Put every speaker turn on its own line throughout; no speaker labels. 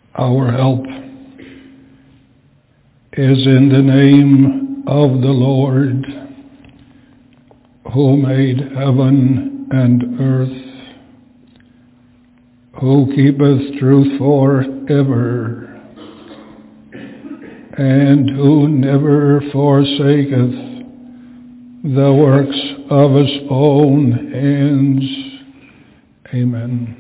Our help is in the name of the Lord, who made heaven and earth, who keepeth truth forever, and who never forsaketh the works of his own hands. Amen.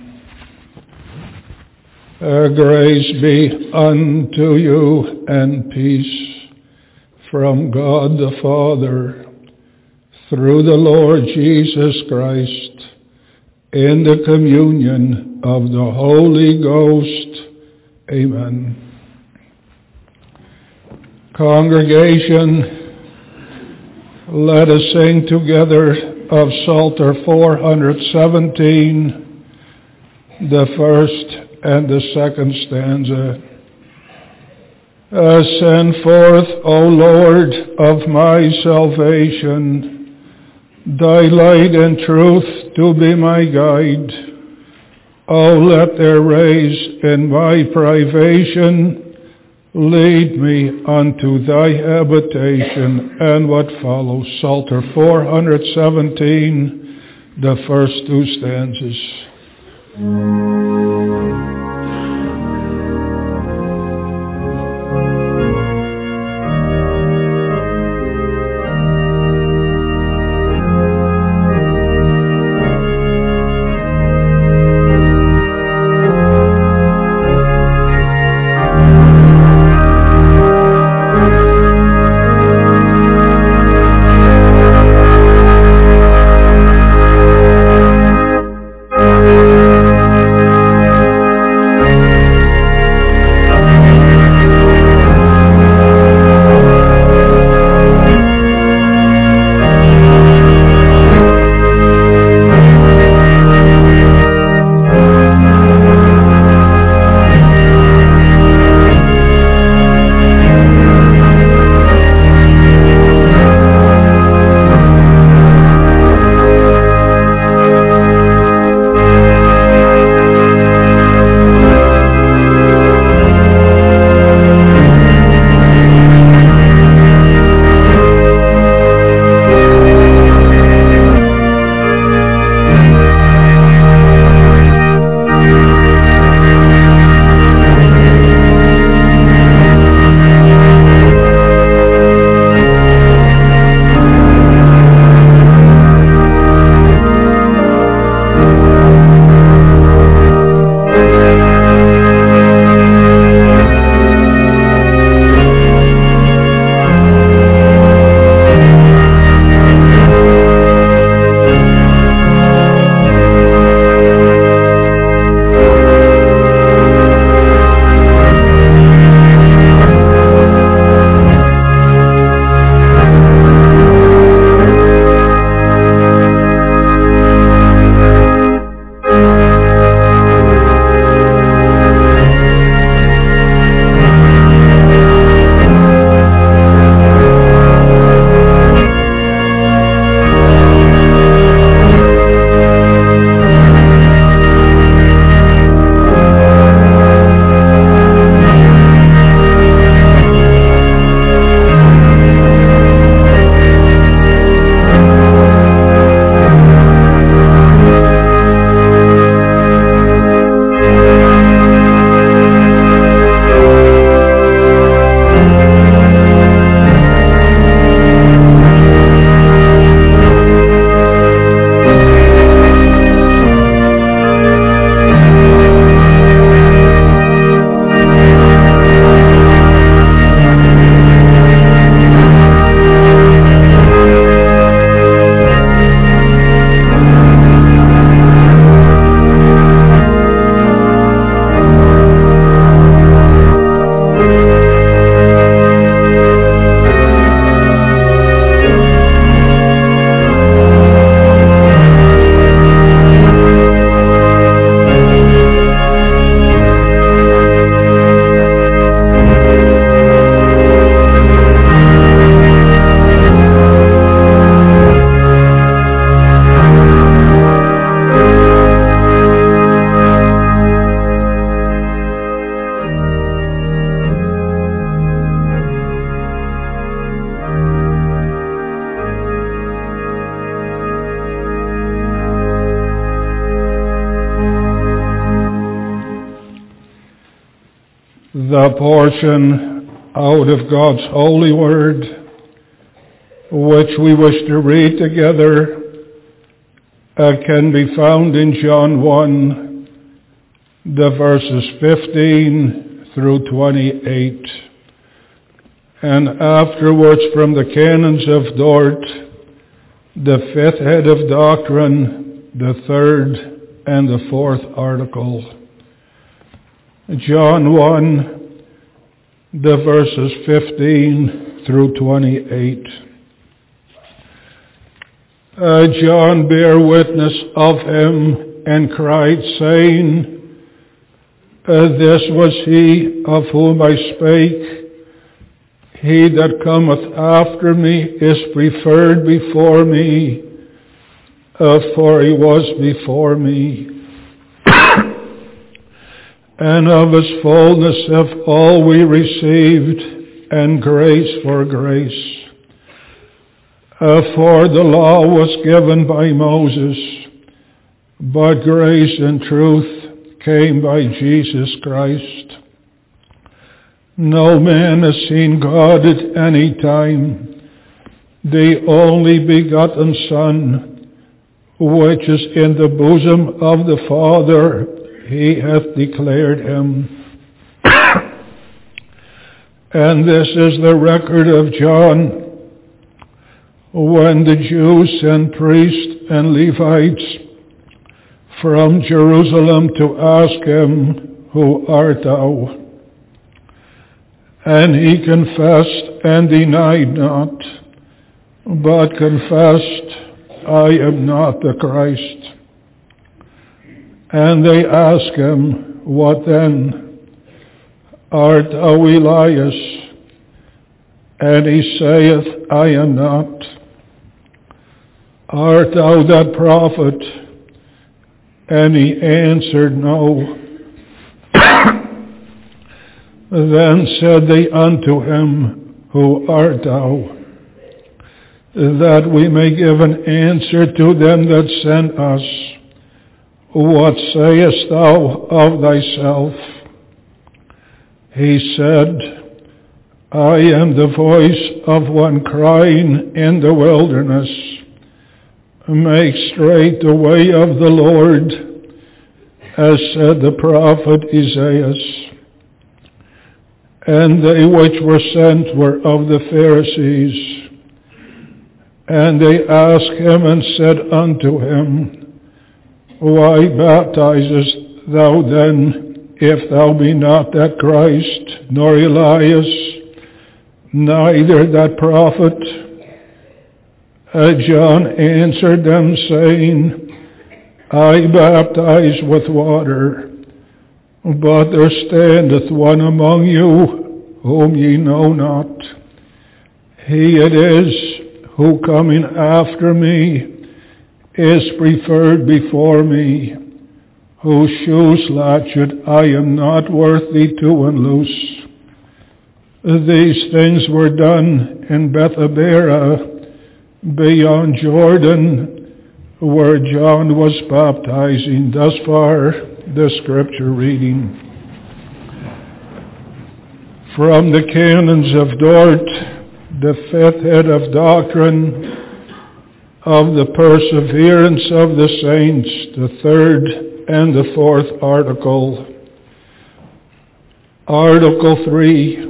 Grace be unto you and peace from God the Father through the Lord Jesus Christ in the communion of the Holy Ghost. Amen. Congregation, let us sing together of Psalter 417, the first and the second stanza. Send forth, O Lord of my salvation, thy light and truth to be my guide. O let their rays in my privation lead me unto thy habitation. And what follows, Psalter 417, the first two stanzas. The portion out of God's holy word, which we wish to read together, can be found in John 1, the verses 15 through 28. And afterwards from the canons of Dort, the fifth head of doctrine, the third and the fourth article. John 1, the verses 15 through 28. John bare witness of him and cried, saying, This was he of whom I spake. He that cometh after me is preferred before me, for he was before me. And of his fullness have all we received, and grace for grace. For the law was given by Moses, but grace and truth came by Jesus Christ. No man has seen God at any time. The only begotten Son, which is in the bosom of the Father, he hath declared him. And this is the record of John, when the Jews sent priests and Levites from Jerusalem to ask him, Who art thou? And he confessed and denied not, but confessed, I am not the Christ. And they asked him, What then? Art thou Elias? And he saith, I am not. Art thou that prophet? And he answered, No. Then said they unto him, Who art thou? That we may give an answer to them that sent us. What sayest thou of thyself? He said, I am the voice of one crying in the wilderness, Make straight the way of the Lord, as said the prophet Isaiah. And they which were sent were of the Pharisees. And they asked him and said unto him, Why baptizest thou then, if thou be not that Christ, nor Elias, neither that prophet? John answered them, saying, I baptize with water, but there standeth one among you, whom ye know not. He it is, who coming after me, is preferred before me, whose shoes latchet I am not worthy to unloose. These things were done in Bethabara, beyond Jordan, where John was baptizing. Thus far, the scripture reading. From the canons of Dort, the fifth head of doctrine, of the perseverance of the saints, the third and the fourth article. Article 3.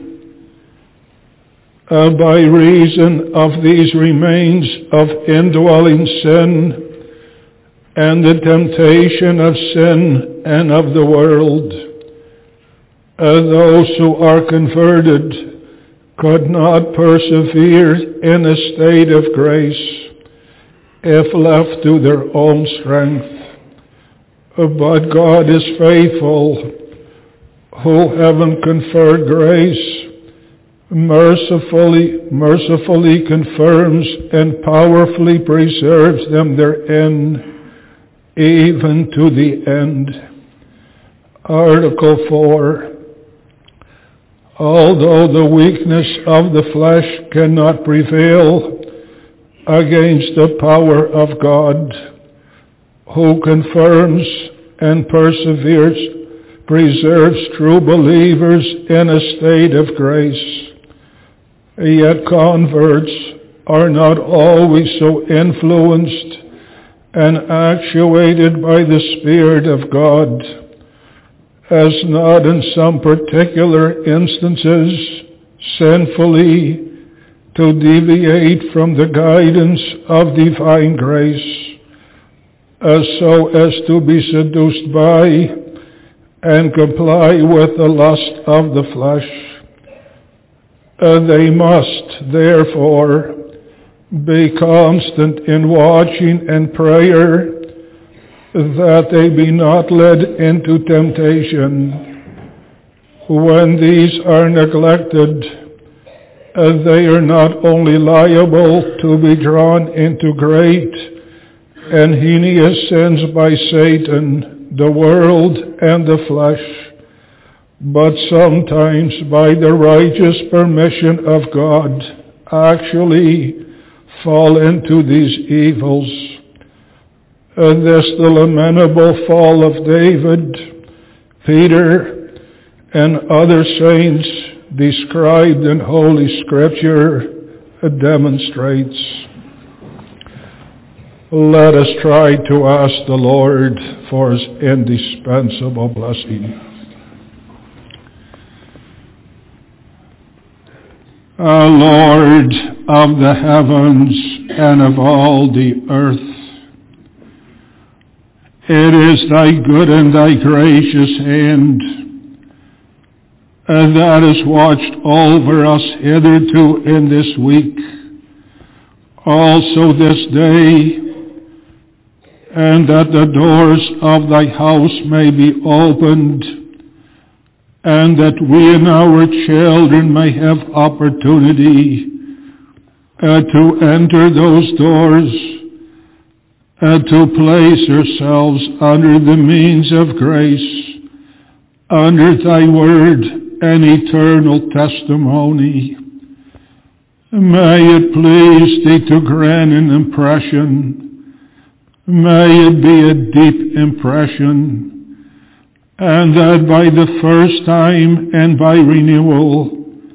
By reason of these remains of indwelling sin, and the temptation of sin and of the world, those who are converted could not persevere in a state of grace if left to their own strength. But God is faithful, who having conferred grace, mercifully confirms and powerfully preserves them therein, even to the end. Article 4. Although the weakness of the flesh cannot prevail against the power of God, who confirms and perseveres preserves true believers in a state of grace. Yet converts are not always so influenced and actuated by the Spirit of God as not in some particular instances sinfully to deviate from the guidance of divine grace, so as to be seduced by and comply with the lust of the flesh. They must, therefore, be constant in watching and prayer, that they be not led into temptation. When these are neglected, they are not only liable to be drawn into great and heinous sins by Satan, the world, and the flesh, but sometimes by the righteous permission of God actually fall into these evils. This the lamentable fall of David, Peter, and other saints described in Holy Scripture demonstrates. Let us try to ask the Lord for his indispensable blessing. Lord of the heavens and of all the earth, it is thy good and thy gracious hand that has watched over us hitherto in this week, also this day, and that the doors of thy house may be opened, and that we and our children may have opportunity to enter those doors, to place ourselves under the means of grace, under thy word and eternal testimony. May it please thee to grant an impression. May it be a deep impression, and that by the first time and by renewal,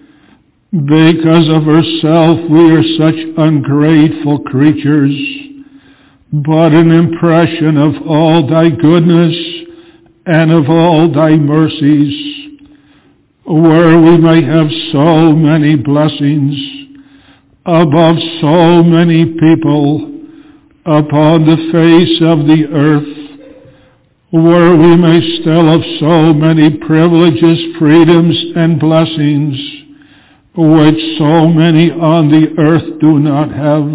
because of ourselves we are such ungrateful creatures, but an impression of all thy goodness and of all thy mercies, where we may have so many blessings above so many people upon the face of the earth, where we may still have so many privileges, freedoms, and blessings, which so many on the earth do not have,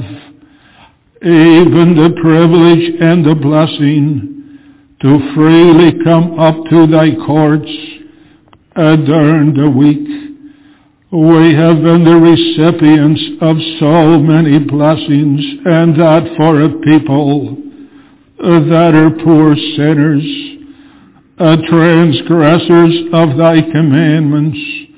even the privilege and the blessing to freely come up to thy courts during the week. We have been the recipients of so many blessings, and that for a people that are poor sinners, transgressors of thy commandments,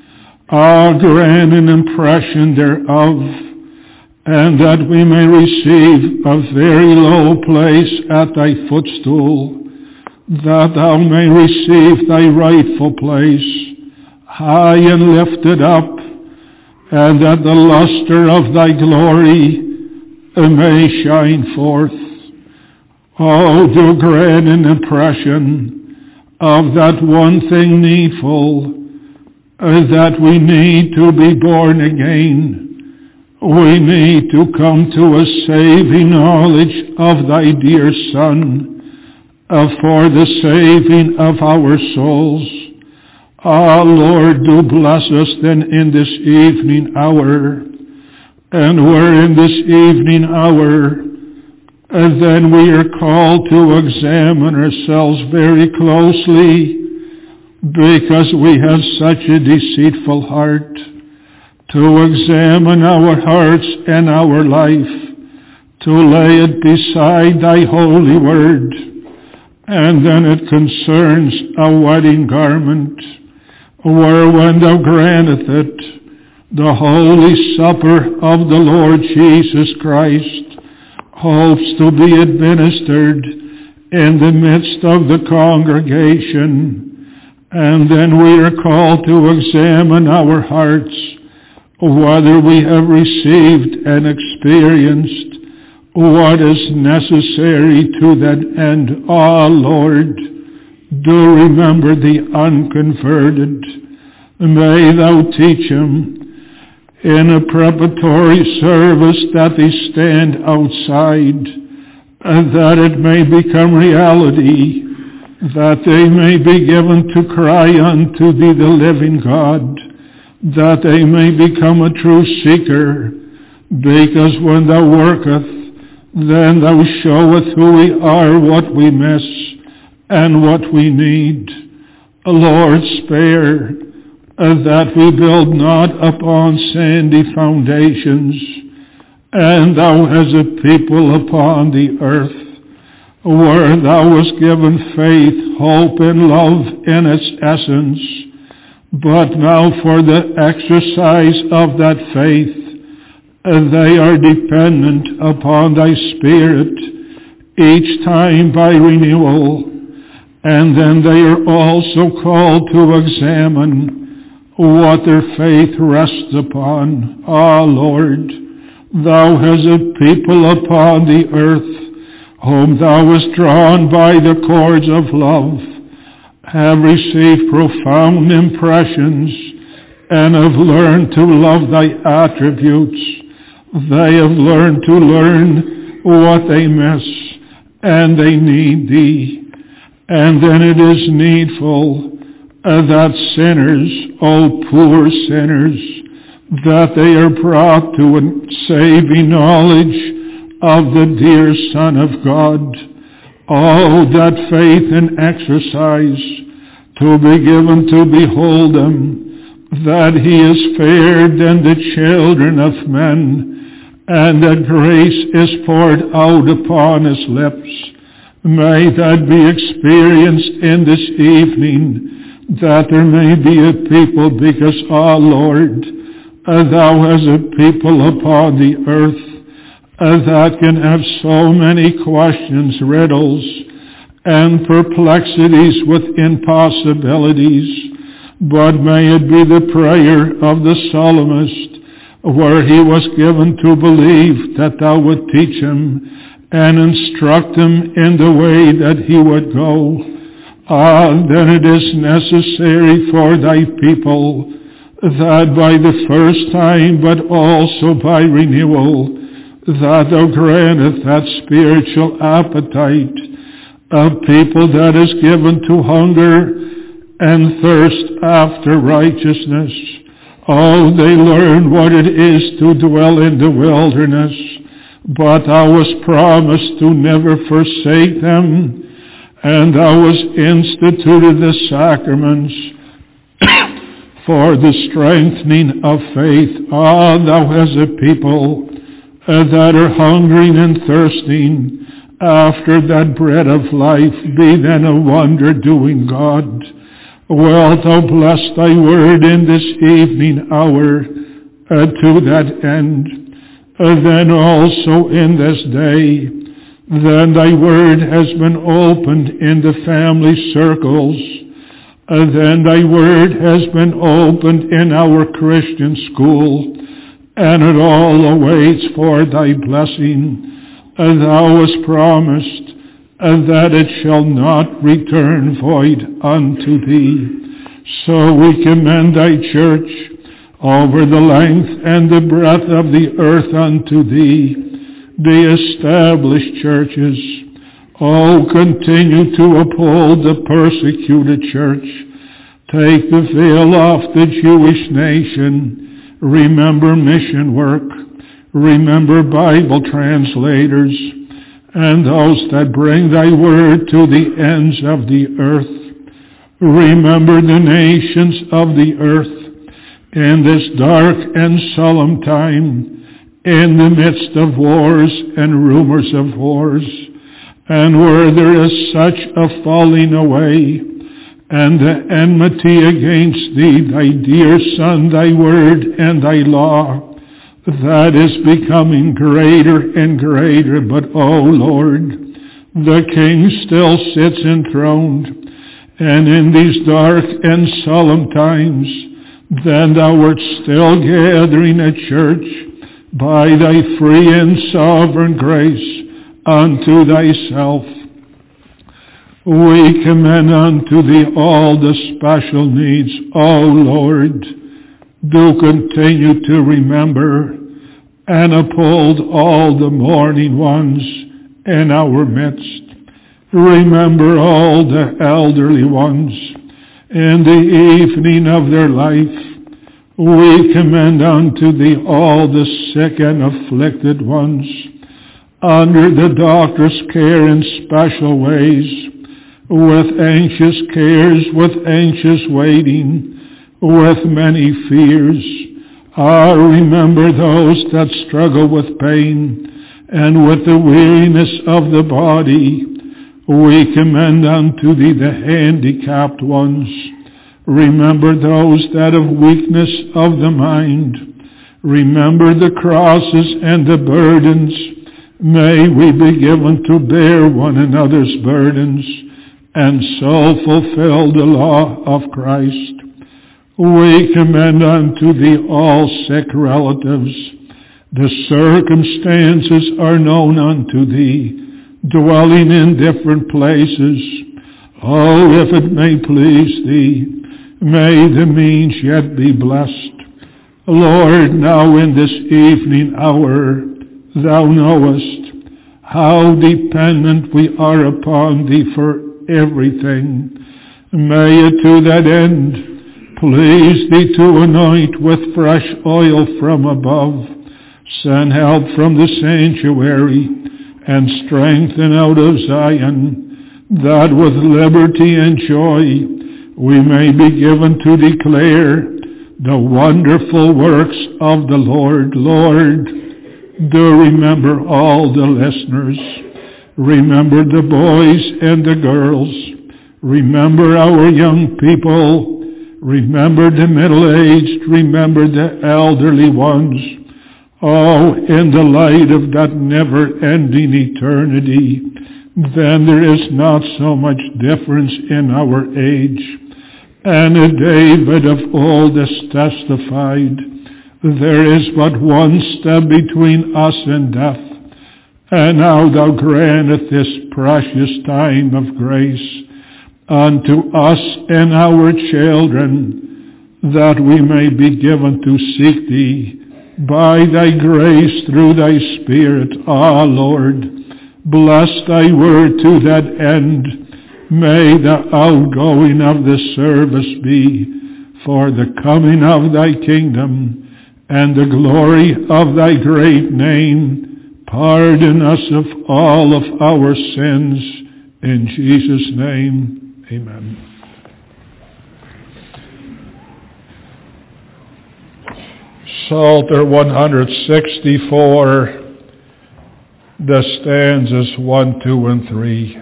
grant an impression thereof, and that we may receive a very low place at thy footstool, that thou may receive thy rightful place, high and lifted up, and that the luster of thy glory may shine forth. Oh, do grant an impression of that one thing needful, that we need to be born again. We need to come to a saving knowledge of thy dear Son, for the saving of our souls. Lord, do bless us then in this evening hour, and where in this evening hour, then we are called to examine ourselves very closely, because we have such a deceitful heart, to examine our hearts and our life, to lay it beside thy holy word, and then it concerns a wedding garment, where when thou grantest it, the holy supper of the Lord Jesus Christ hopes to be administered in the midst of the congregation, And then we are called to examine our hearts, whether we have received and experienced what is necessary to that end. Ah, Lord, do remember the unconverted. May thou teach them in a preparatory service that they stand outside, and that it may become reality, that they may be given to cry unto thee, the living God, that they may become a true seeker, because when thou worketh, then thou showeth who we are, what we miss, and what we need. Lord, spare that we build not upon sandy foundations, and thou as a people upon the earth, where thou wast given faith, hope, and love in its essence, but now for the exercise of that faith, they are dependent upon thy Spirit each time by renewal, and then they are also called to examine what their faith rests upon. Ah, Lord, thou hast a people upon the earth whom thou hast drawn by the cords of love, have received profound impressions, and have learned to love thy attributes. They have learned to learn what they miss, and they need thee. And then it is needful that sinners, oh poor sinners, that they are brought to a saving knowledge of the dear Son of God. Oh, that faith and exercise to be given to behold him, that he is fairer than the children of men, and that grace is poured out upon his lips. May that be experienced in this evening, that there may be a people, because, ah, Lord, thou hast a people upon the earth that can have so many questions, riddles, and perplexities with impossibilities. But may it be the prayer of the psalmist, where he was given to believe that thou would teach him and instruct him in the way that he would go. Ah, then it is necessary for thy people that by the first time, but also by renewal, that thou granteth that spiritual appetite of people that is given to hunger and thirst after righteousness. Oh, they learn what it is to dwell in the wilderness, but thou hast promised to never forsake them, and thou hast instituted the sacraments for the strengthening of faith. Ah, thou hast a people that are hungering and thirsting after that bread of life. Be then a wonder-doing God. Wilt thou bless thy word in this evening hour to that end. Then also in this day, then thy word has been opened in the family circles. Then thy word has been opened in our Christian school, and it all awaits for thy blessing. Thou hast promised that it shall not return void unto thee. So we commend thy church over the length and the breadth of the earth unto thee. The established churches, oh, continue to uphold the persecuted church. Take the veil off the Jewish nation. Remember mission work. Remember Bible translators and those that bring thy word to the ends of the earth. Remember the nations of the earth in this dark and solemn time, in the midst of wars and rumors of wars, and where there is such a falling away, and the enmity against thee, thy dear Son, thy word, and thy law, that is becoming greater and greater. But, O Lord, the King still sits enthroned, And in these dark and solemn times, then thou art still gathering a church by thy free and sovereign grace unto thyself. We commend unto thee all the special needs, O Lord. Do continue to remember and uphold all the mourning ones in our midst. Remember all the elderly ones in the evening of their life. We commend unto thee all the sick and afflicted ones under the doctor's care in special ways, with anxious cares, with anxious waiting, with many fears. Remember those that struggle with pain and with the weariness of the body. We commend unto thee the handicapped ones. Remember those that have weakness of the mind. Remember the crosses and the burdens. May we be given to bear one another's burdens and so fulfill the law of Christ. We commend unto thee all sick relatives. The circumstances are known unto thee, dwelling in different places. Oh, if it may please thee, may the means yet be blessed. Lord, now in this evening hour, thou knowest how dependent we are upon thee for everything. May it to that end please thee to anoint with fresh oil from above, send help from the sanctuary, and strengthen out of Zion, that with liberty and joy we may be given to declare the wonderful works of the Lord. Lord, do remember all the listeners. Remember the boys and the girls. Remember our young people. Remember the middle-aged. Remember the elderly ones. Oh, in the light of that never-ending eternity, then there is not so much difference in our age. And David of old has testified, there is but one step between us and death. And now thou grantest this precious time of grace unto us and our children, that we may be given to seek thee by thy grace through thy Spirit. Lord, bless thy word to that end. May the outgoing of the service be for the coming of thy kingdom and the glory of thy great name. Pardon us of all of our sins. In Jesus' name, amen. Psalter 164, the stanzas 1, 2, and 3.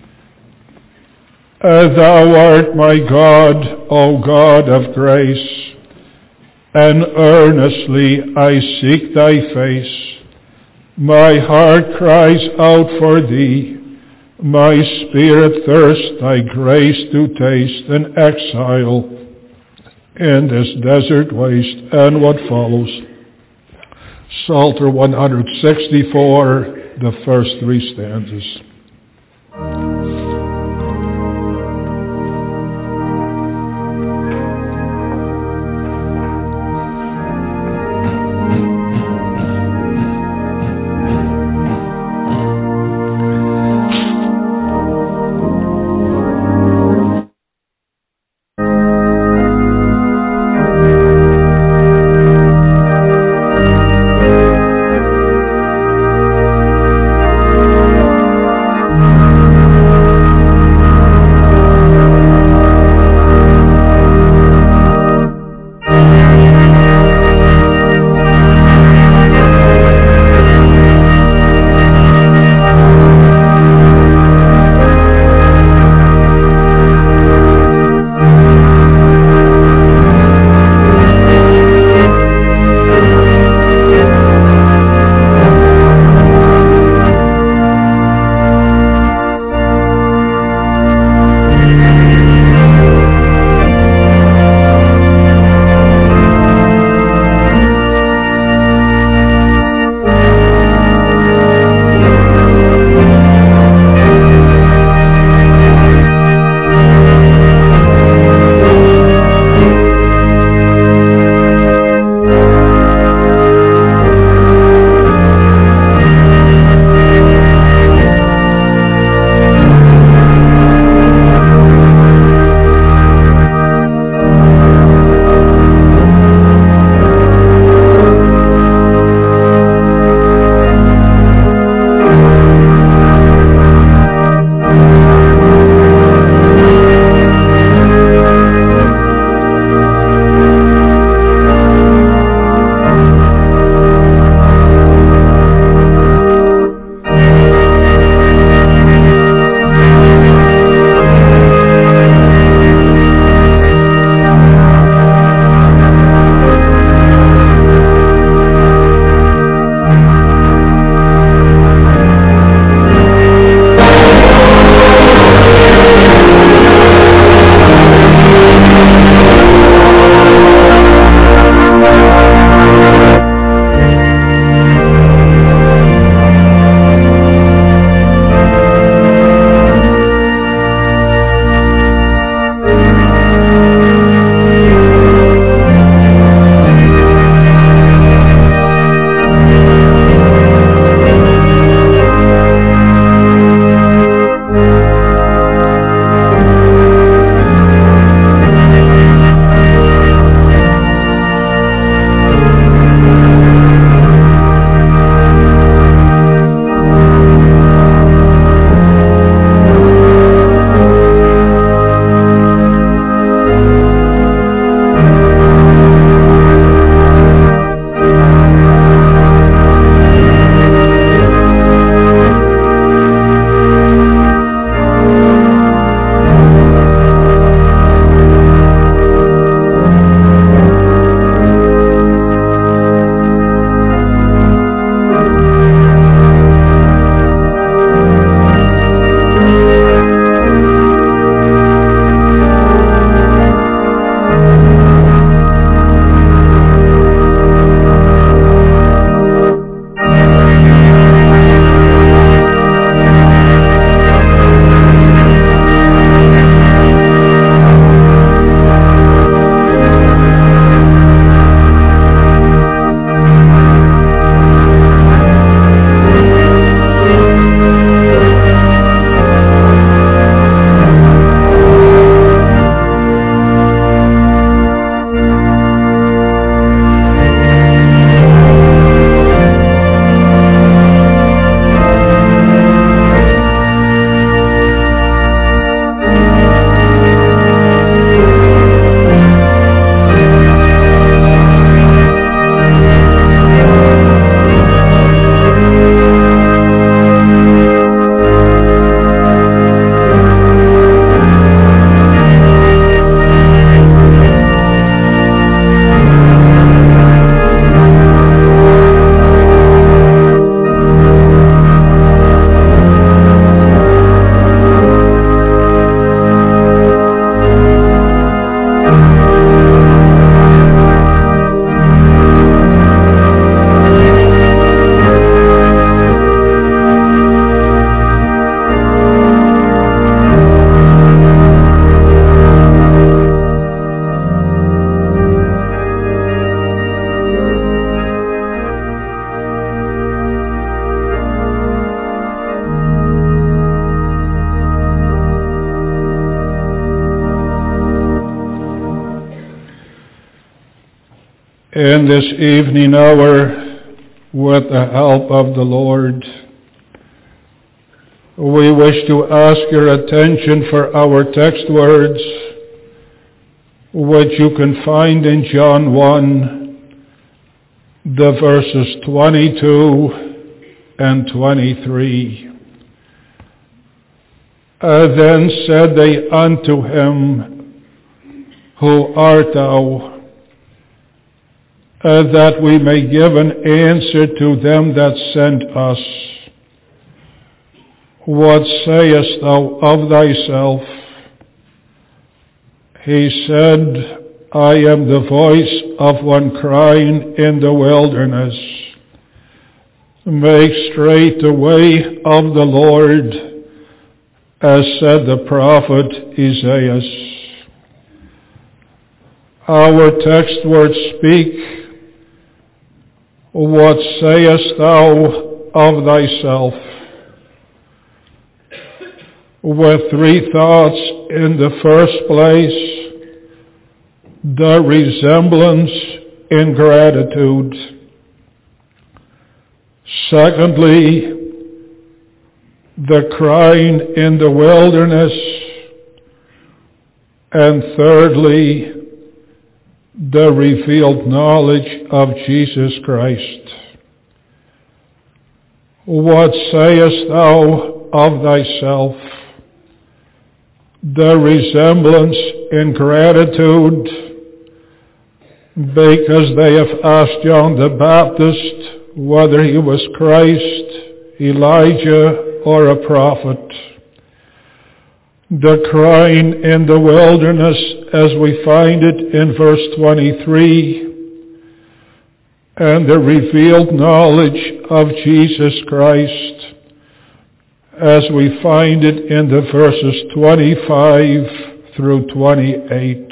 Thou art my God, O God of grace, and earnestly I seek thy face. My heart cries out for thee, my spirit thirsts thy grace to taste in exile in this desert waste. And what follows? Psalter 164, the first three stanzas. in this evening hour with the help of the Lord. We wish to ask your attention for our text words, which you can find in John 1, the verses 22 and 23. Then said they unto him, Who art thou? That we may give an answer to them that sent us. What sayest thou of thyself? He said, I am the voice of one crying in the wilderness, Make straight the way of the Lord, as said the prophet Isaiah. Our text words speak, What sayest thou of thyself? With three thoughts. In the first place, the resemblance in gratitude. Secondly, the crying in the wilderness. And thirdly, the revealed knowledge of Jesus Christ. What sayest thou of thyself? The resemblance in gratitude, because they have asked John the Baptist whether he was Christ, Elijah, or a prophet. The crying in the wilderness, as we find it in verse 23, and the revealed knowledge of Jesus Christ, as we find it in the verses 25 through 28.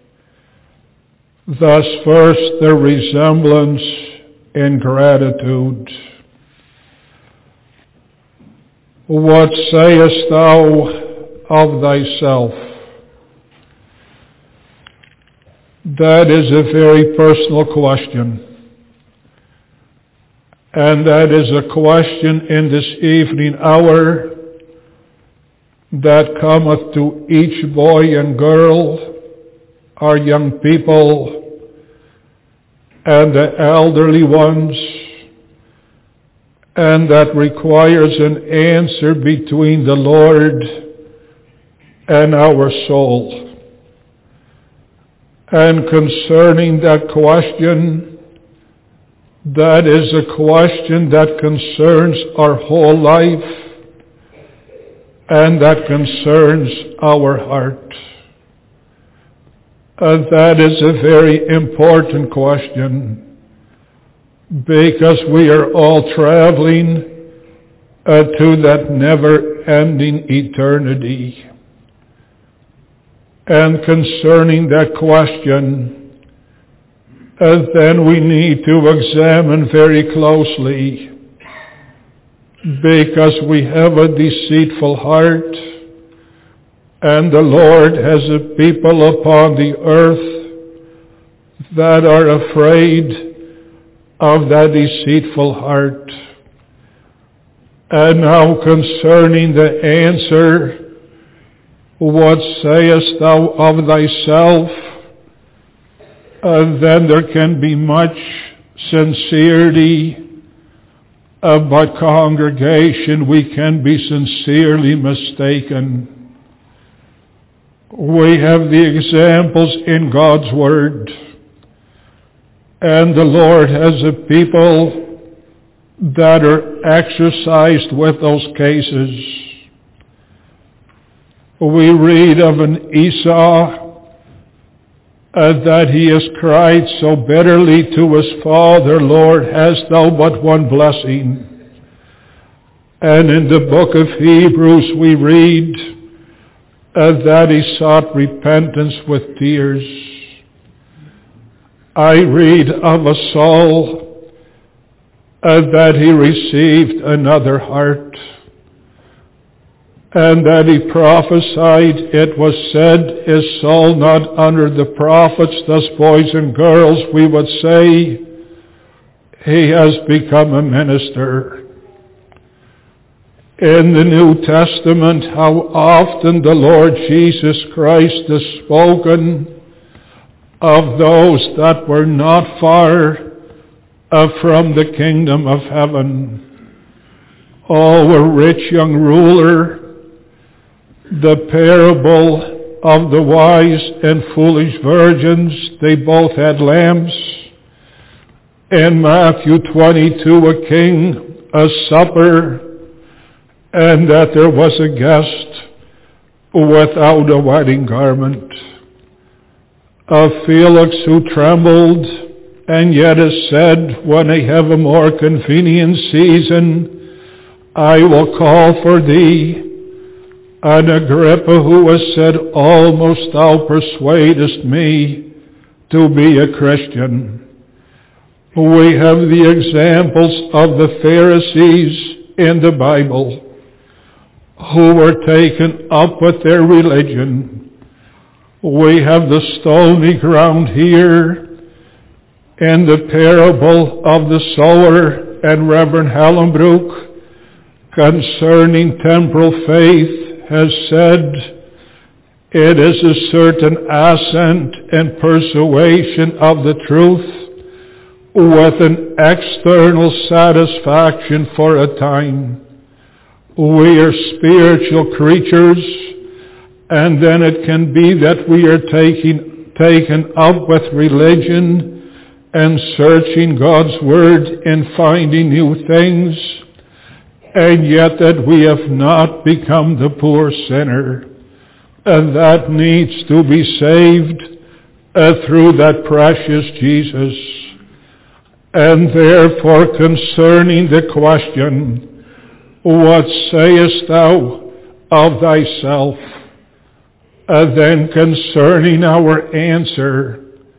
Thus first, the resemblance in gratitude. What sayest thou of thyself? That is a very personal question. And that is a question in this evening hour that cometh to each boy and girl, our young people, and the elderly ones, and that requires an answer between the Lord and our soul. And concerning that question, that is a question that concerns our whole life and that concerns our heart. That is a very important question because we are all traveling to that never-ending eternity. And concerning that question, then we need to examine very closely, because we have a deceitful heart, and the Lord has a people upon the earth that are afraid of that deceitful heart. And now concerning the answer, what sayest thou of thyself? Then there can be much sincerity, but congregation, we can be sincerely mistaken. We have the examples in God's Word, and the Lord has a people that are exercised with those cases. We read of an Esau that he has cried so bitterly to his father, Lord, hast thou but one blessing? And in the book of Hebrews we read that he sought repentance with tears. I read of a Saul that he received another heart. and that he prophesied, it was said, is Saul not under the prophets? Thus, boys and girls, we would say, he has become a minister. In the New Testament, how often the Lord Jesus Christ is spoken of those that were not far from the kingdom of heaven. Oh, a rich young ruler, the parable of the wise and foolish virgins, they both had lamps. In Matthew 22, a king, a supper, and that there was a guest without a wedding garment. Of Felix who trembled, and yet is said, when I have a more convenient season, I will call for thee. And Agrippa who has said, almost thou persuadest me to be a Christian. We have the examples of the Pharisees in the Bible who were taken up with their religion. We have the stony ground here in the parable of the sower and Reverend Hallenbrook concerning temporal faith has said, it is a certain assent and persuasion of the truth with an external satisfaction for a time. We are spiritual creatures, and then it can be that we are taken up with religion and searching God's Word and finding new things, and yet that we have not become the poor sinner, and that needs to be saved through that precious Jesus. And therefore, concerning the question, what sayest thou of thyself? Then concerning our answer,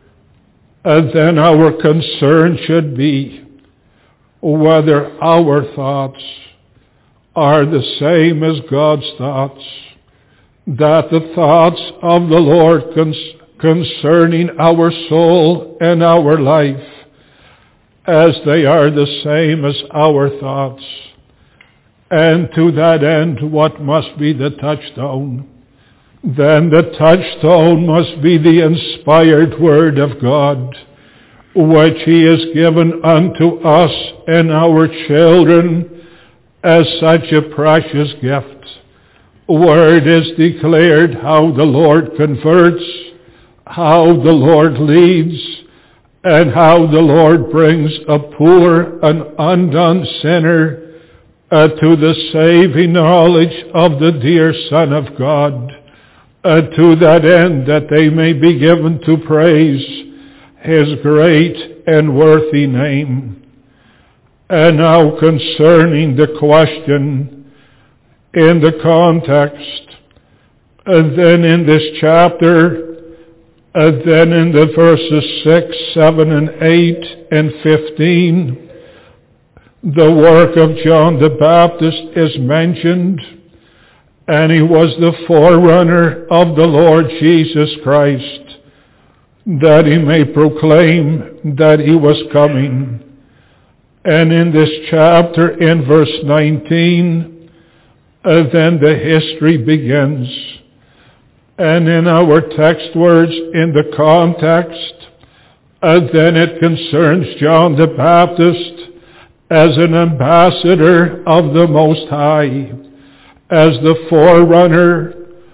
then our concern should be whether our thoughts are the same as God's thoughts, that the thoughts of the Lord concerning our soul and our life, as they are the same as our thoughts. And to that end, what must be the touchstone? Then the touchstone must be the inspired Word of God, which He has given unto us and our children as such a precious gift, where it is declared how the Lord converts, how the Lord leads, and how the Lord brings a poor and undone sinner to the saving knowledge of the dear Son of God, to that end that they may be given to praise His great and worthy name. And now concerning the question in the context, then in this chapter, then in the verses 6, 7, and 8, and 15, the work of John the Baptist is mentioned, and he was the forerunner of the Lord Jesus Christ, that he may proclaim that he was coming. And in this chapter, in verse 19, then the history begins. And in our text words, in the context, then it concerns John the Baptist as an ambassador of the Most High, as the forerunner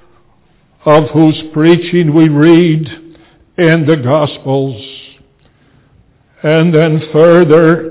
of whose preaching we read in the Gospels. And then further,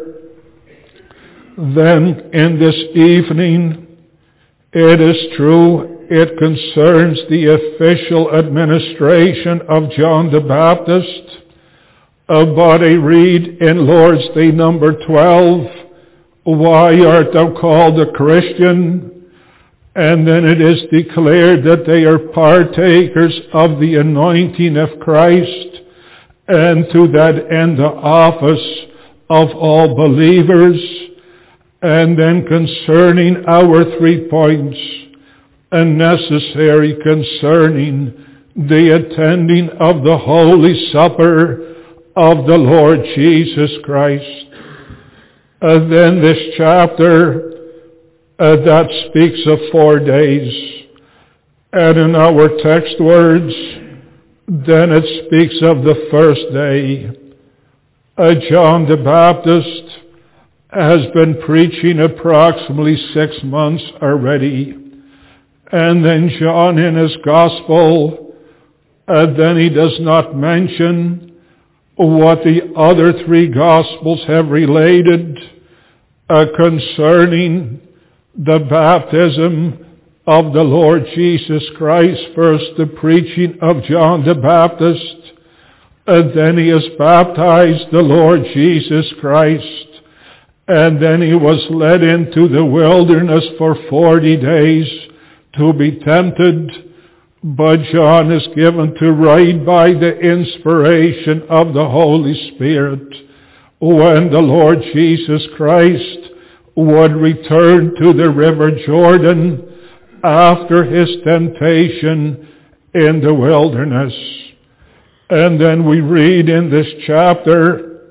then in this evening, it is true, it concerns the official administration of John the Baptist. But I read in Lord's Day number 12, why art thou called a Christian? And then it is declared that they are partakers of the anointing of Christ, and to that end the office of all believers. And then concerning our 3 points, and necessary concerning the attending of the Holy Supper of the Lord Jesus Christ. Then this chapter that speaks of 4 days, and in our text words, then it speaks of the first day. John the Baptist has been preaching approximately 6 months already. And then John in his gospel, then he does not mention what the other 3 gospels have related concerning the baptism of the Lord Jesus Christ. First, the preaching of John the Baptist. Then he has baptized the Lord Jesus Christ. And then he was led into the wilderness for 40 days to be tempted. But John is given to write by the inspiration of the Holy Spirit when the Lord Jesus Christ would return to the river Jordan after his temptation in the wilderness. And then we read in this chapter,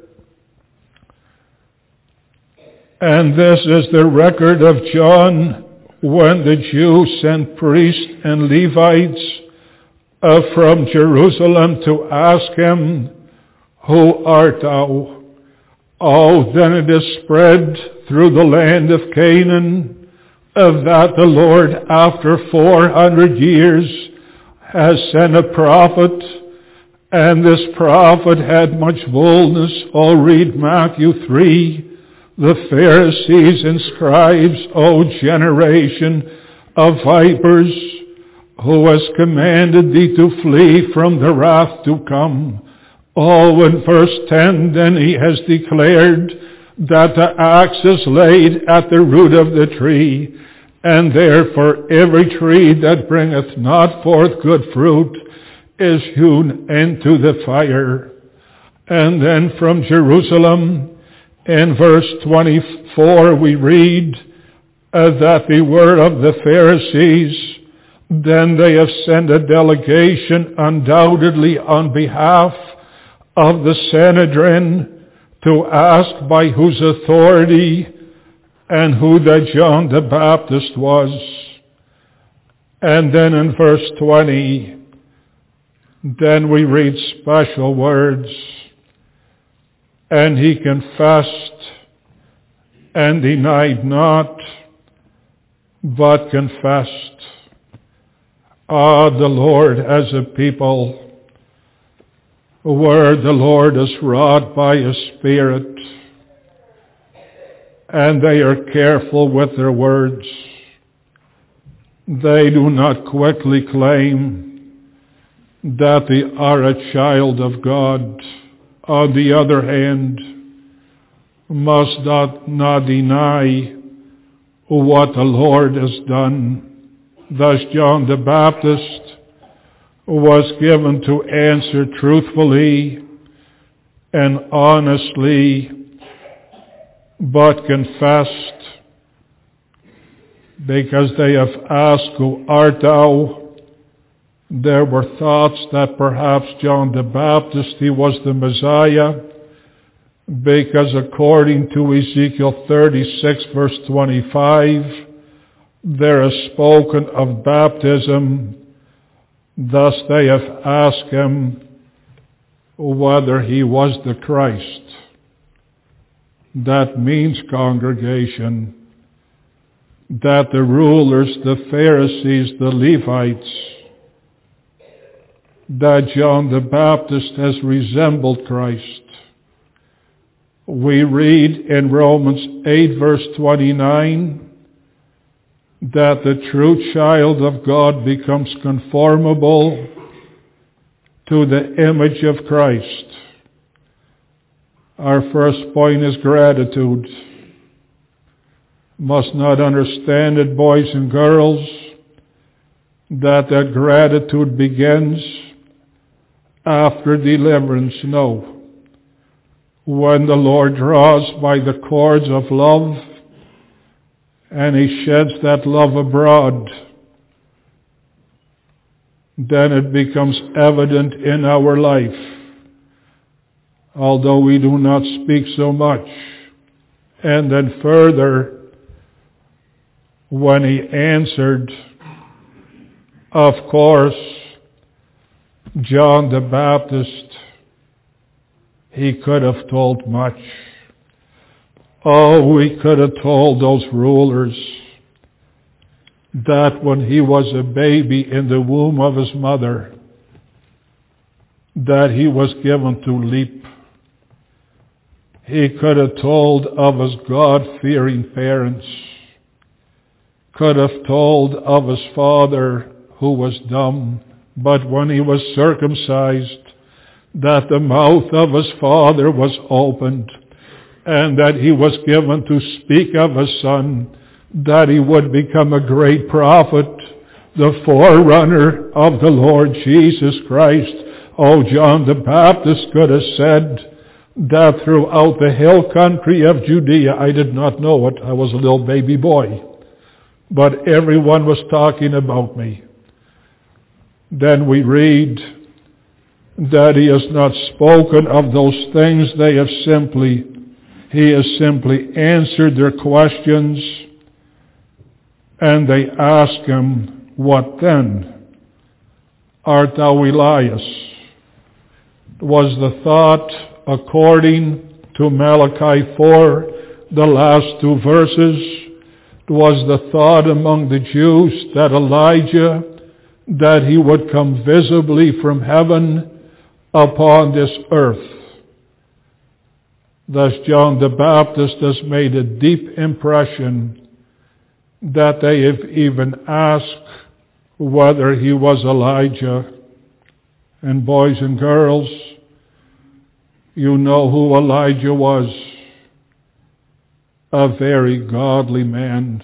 and this is the record of John when the Jews sent priests and Levites from Jerusalem to ask him, "Who art thou?" Oh, then it is spread through the land of Canaan that the Lord, after 400 years, has sent a prophet, and this prophet had much boldness. Oh, read Matthew 3. The Pharisees and scribes, O generation of vipers, who has commanded thee to flee from the wrath to come. Oh, in verse 10, then he has declared that the axe is laid at the root of the tree, and therefore every tree that bringeth not forth good fruit is hewn into the fire. And then from Jerusalem, in verse 24, we read that the word of the Pharisees, then they have sent a delegation undoubtedly on behalf of the Sanhedrin to ask by whose authority and who that John the Baptist was. And then in verse 20, then we read special words. And he confessed and denied not, but confessed. The Lord as a people, where the Lord is wrought by His Spirit, and they are careful with their words. They do not quickly claim that they are a child of God. On the other hand, must not deny what the Lord has done. Thus John the Baptist was given to answer truthfully and honestly, but confessed, because they have asked, "Who art thou?" There were thoughts that perhaps John the Baptist, he was the Messiah, because according to Ezekiel 36 verse 25, there is spoken of baptism. Thus they have asked him whether he was the Christ. That means, congregation, that the rulers, the Pharisees, the Levites, that John the Baptist has resembled Christ. We read in Romans 8 verse 29 that the true child of God becomes conformable to the image of Christ. Our first point is gratitude. Must not understand it, boys and girls, that gratitude begins after deliverance. No. When the Lord draws by the cords of love and He sheds that love abroad, then it becomes evident in our life, although we do not speak so much. And then further, when he answered, of course, John the Baptist, he could have told much. Oh, we could have told those rulers that when he was a baby in the womb of his mother, that he was given to leap. He could have told of his God-fearing parents, could have told of his father who was dumb, but when he was circumcised, that the mouth of his father was opened, and that he was given to speak of his son, that he would become a great prophet, the forerunner of the Lord Jesus Christ. Oh, John the Baptist could have said that throughout the hill country of Judea, I did not know it, I was a little baby boy, but everyone was talking about me. Then we read that he has not spoken of those things, he has simply answered their questions, and they ask him, what then? Art thou Elias? Was the thought, according to Malachi 4, the last two verses, was the thought among the Jews that Elijah, that he would come visibly from heaven upon this earth. Thus John the Baptist has made a deep impression that they have even asked whether he was Elijah. And boys and girls, you know who Elijah was. A very godly man.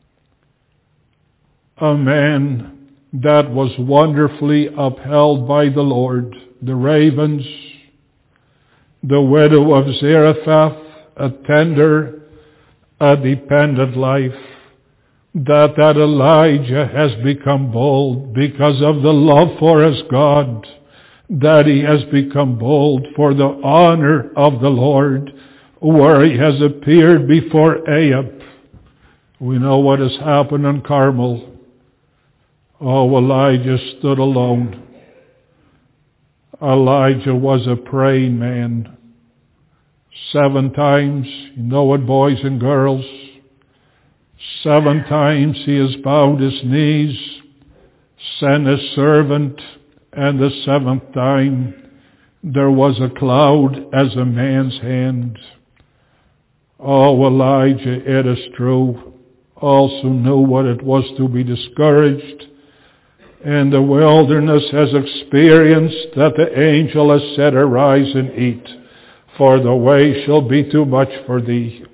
A man that was wonderfully upheld by the Lord. The ravens, the widow of Zarephath, a tender, a dependent life. That Elijah has become bold because of the love for his God. That he has become bold for the honor of the Lord, where he has appeared before Ahab. We know what has happened on Carmel. Oh, Elijah stood alone. Elijah was a praying man. 7 times, you know it, boys and girls, 7 times he has bowed his knees, sent his servant, and the 7th time there was a cloud as a man's hand. Oh, Elijah, it is true, also knew what it was to be discouraged. In the wilderness has experienced that the angel has said, arise and eat, for the way shall be too much for thee.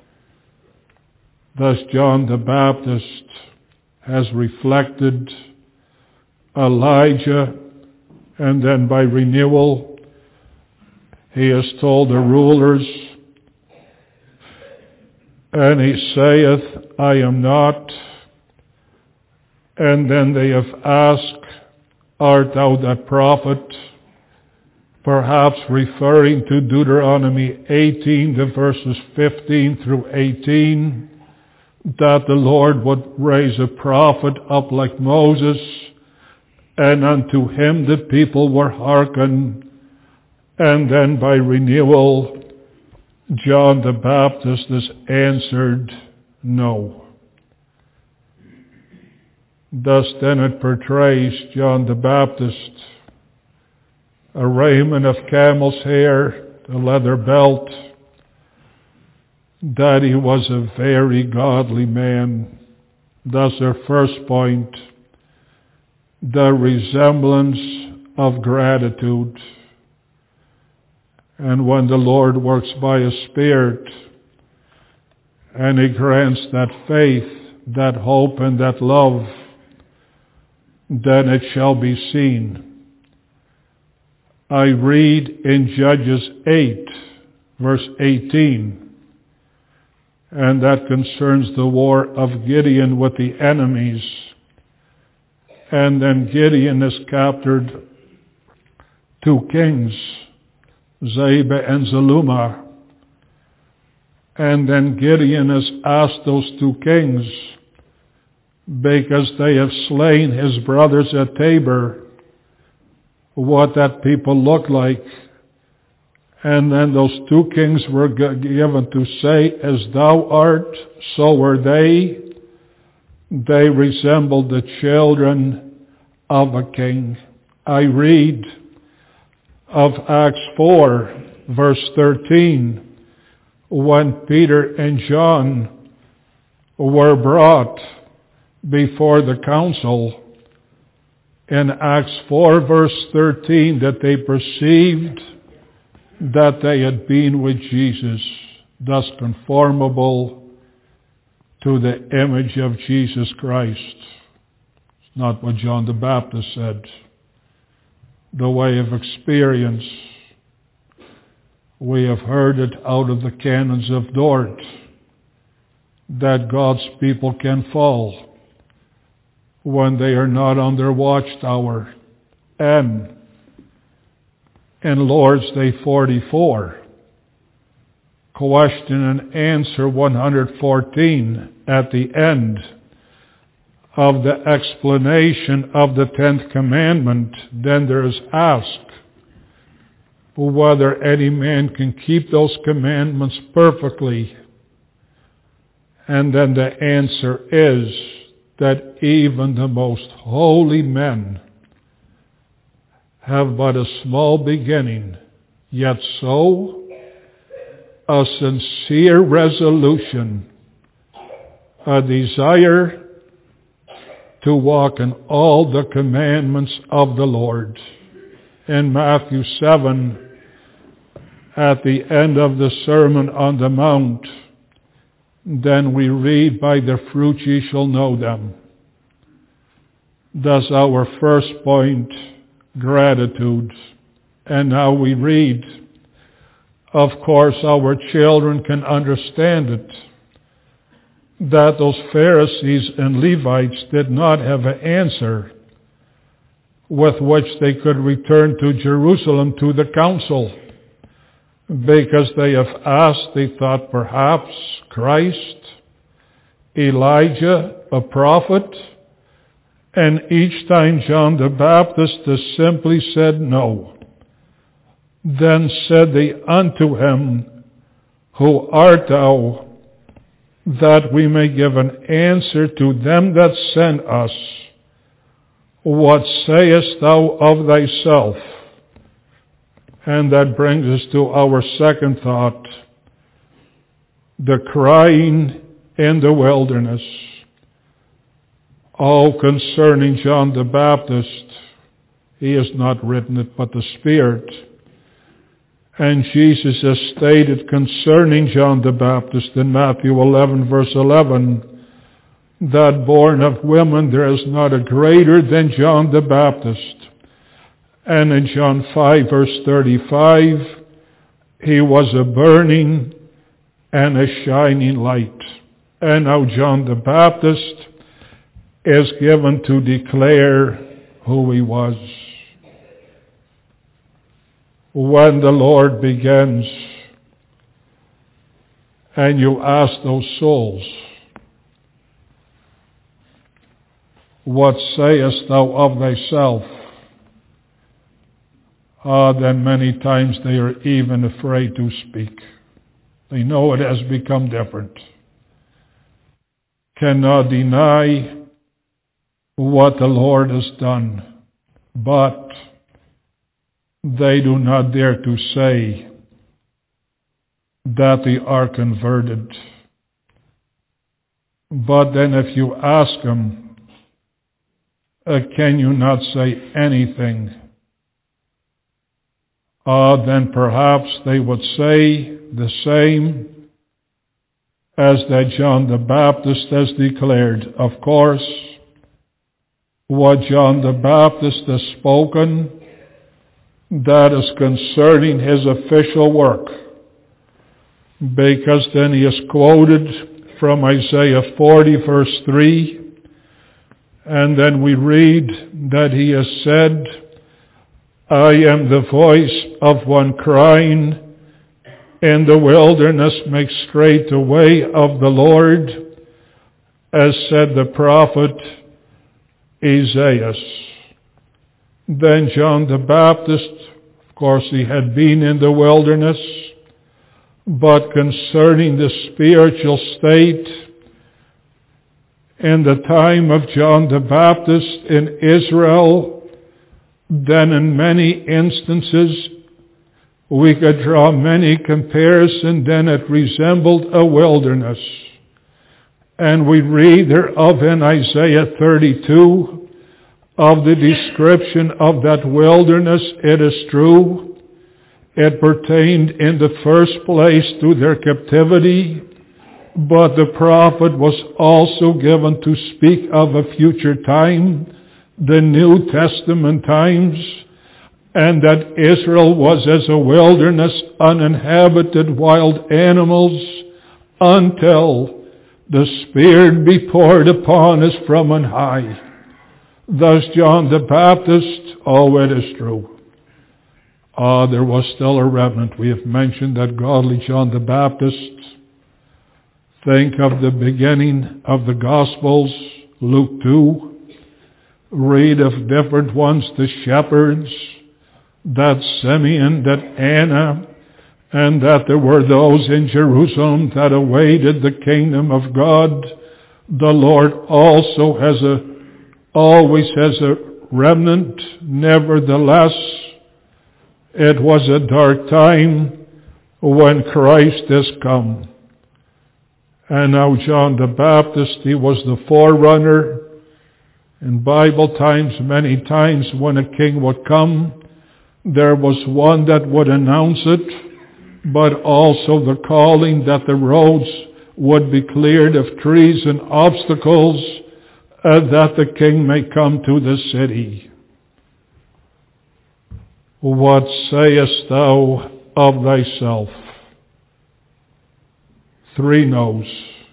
Thus John the Baptist has reflected Elijah, and then by renewal, he has told the rulers, and he saith, I am not. And then they have asked, art thou that prophet? Perhaps referring to Deuteronomy 18, the verses 15 through 18, that the Lord would raise a prophet up like Moses, and unto him the people were hearkened. And then by renewal, John the Baptist has answered, no. Thus then it portrays John the Baptist, a raiment of camel's hair, a leather belt, that he was a very godly man. Thus our first point, the resemblance of gratitude. And when the Lord works by His Spirit, and He grants that faith, that hope, and that love, then it shall be seen. I read in Judges 8, verse 18, and that concerns the war of Gideon with the enemies. And then Gideon is captured 2 kings, Zebah and Zalmunna. And then Gideon has asked those 2 kings, because they have slain his brothers at Tabor, what that people look like. And then those 2 kings were given to say, as thou art, so were they. They resembled the children of a king. I read of Acts 4, verse 13, when Peter and John were brought before the council. In Acts 4, verse 13, that they perceived that they had been with Jesus, thus conformable to the image of Jesus Christ. It's not what John the Baptist said. The way of experience. We have heard it out of the canons of Dort, that God's people can fall when they are not on their watchtower. And in Lord's Day 44, question and answer 114, at the end of the explanation of the 10th commandment, then there is asked whether any man can keep those commandments perfectly. And then the answer is that even the most holy men have but a small beginning, yet so a sincere resolution, a desire to walk in all the commandments of the Lord. In Matthew 7, at the end of the Sermon on the Mount, then we read, by the fruit ye shall know them. Thus our first point, gratitude. And now we read, of course our children can understand it, that those Pharisees and Levites did not have an answer with which they could return to Jerusalem to the council, because they have asked, they thought perhaps Christ, Elijah, a prophet, and each time John the Baptist has simply said no. Then said they unto him, who art thou, that we may give an answer to them that sent us? What sayest thou of thyself? And that brings us to our second thought, the crying in the wilderness. All concerning John the Baptist, he has not written it, but the Spirit. And Jesus has stated concerning John the Baptist in Matthew 11, verse 11, that born of women there is not a greater than John the Baptist. And in John 5, verse 35, he was a burning and a shining light. And now John the Baptist is given to declare who he was. When the Lord begins, and you ask those souls, what sayest thou of thyself? Then many times they are even afraid to speak. They know it has become different. Cannot deny what the Lord has done, but they do not dare to say that they are converted. But then if you ask them, can you not say anything? Then perhaps they would say the same as that John the Baptist has declared. Of course, what John the Baptist has spoken, that is concerning his official work. Because then he is quoted from Isaiah 40, verse 3, And then we read that he has said, I am the voice of one crying in the wilderness, make straight the way of the Lord, as said the prophet Isaiah. Then John the Baptist, of course he had been in the wilderness, but concerning the spiritual state, in the time of John the Baptist in Israel, then in many instances we could draw many comparisons, then it resembled a wilderness. And we read thereof in Isaiah 32 of the description of that wilderness. It is true, it pertained in the first place to their captivity, but the prophet was also given to speak of a future time, the New Testament times, and that Israel was as a wilderness, uninhabited wild animals, until the Spirit be poured upon us from on high. Thus John the Baptist, it is true. There was still a remnant. We have mentioned that godly John the Baptist. Think of the beginning of the Gospels, Luke 2. Read of different ones, the shepherds, that Simeon, that Anna, and that there were those in Jerusalem that awaited the kingdom of God. The Lord also always has a remnant. Nevertheless, it was a dark time when Christ has come. And now John the Baptist, he was the forerunner. In Bible times, many times when a king would come, there was one that would announce it, but also the calling that the roads would be cleared of trees and obstacles, that the king may come to the city. What sayest thou of thyself? 3 no's.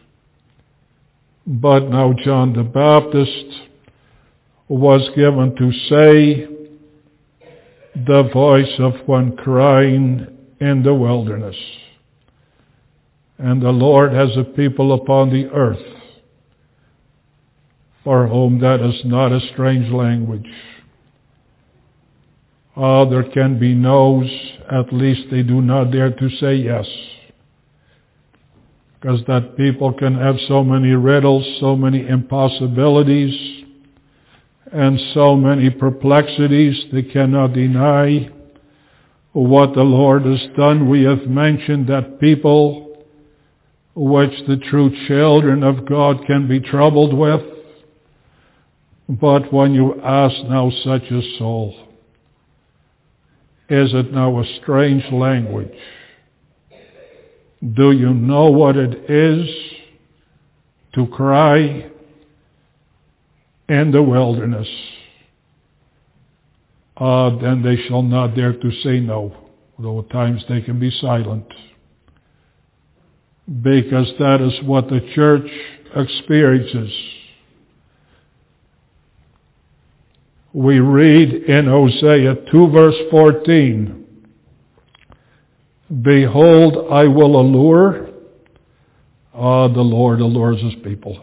But now John the Baptist was given to say, the voice of one crying in the wilderness. And the Lord has a people upon the earth for whom that is not a strange language. There can be no's, at least they do not dare to say yes. Because that people can have so many riddles, so many impossibilities, and so many perplexities they cannot deny what the Lord has done. We have mentioned that people which the true children of God can be troubled with. But when you ask now such a soul, is it now a strange language? Do you know what it is to cry in the wilderness? Then they shall not dare to say no, though at times they can be silent. Because that is what the church experiences. We read in Hosea 2 verse 14, behold, I will allure. The Lord allures his people.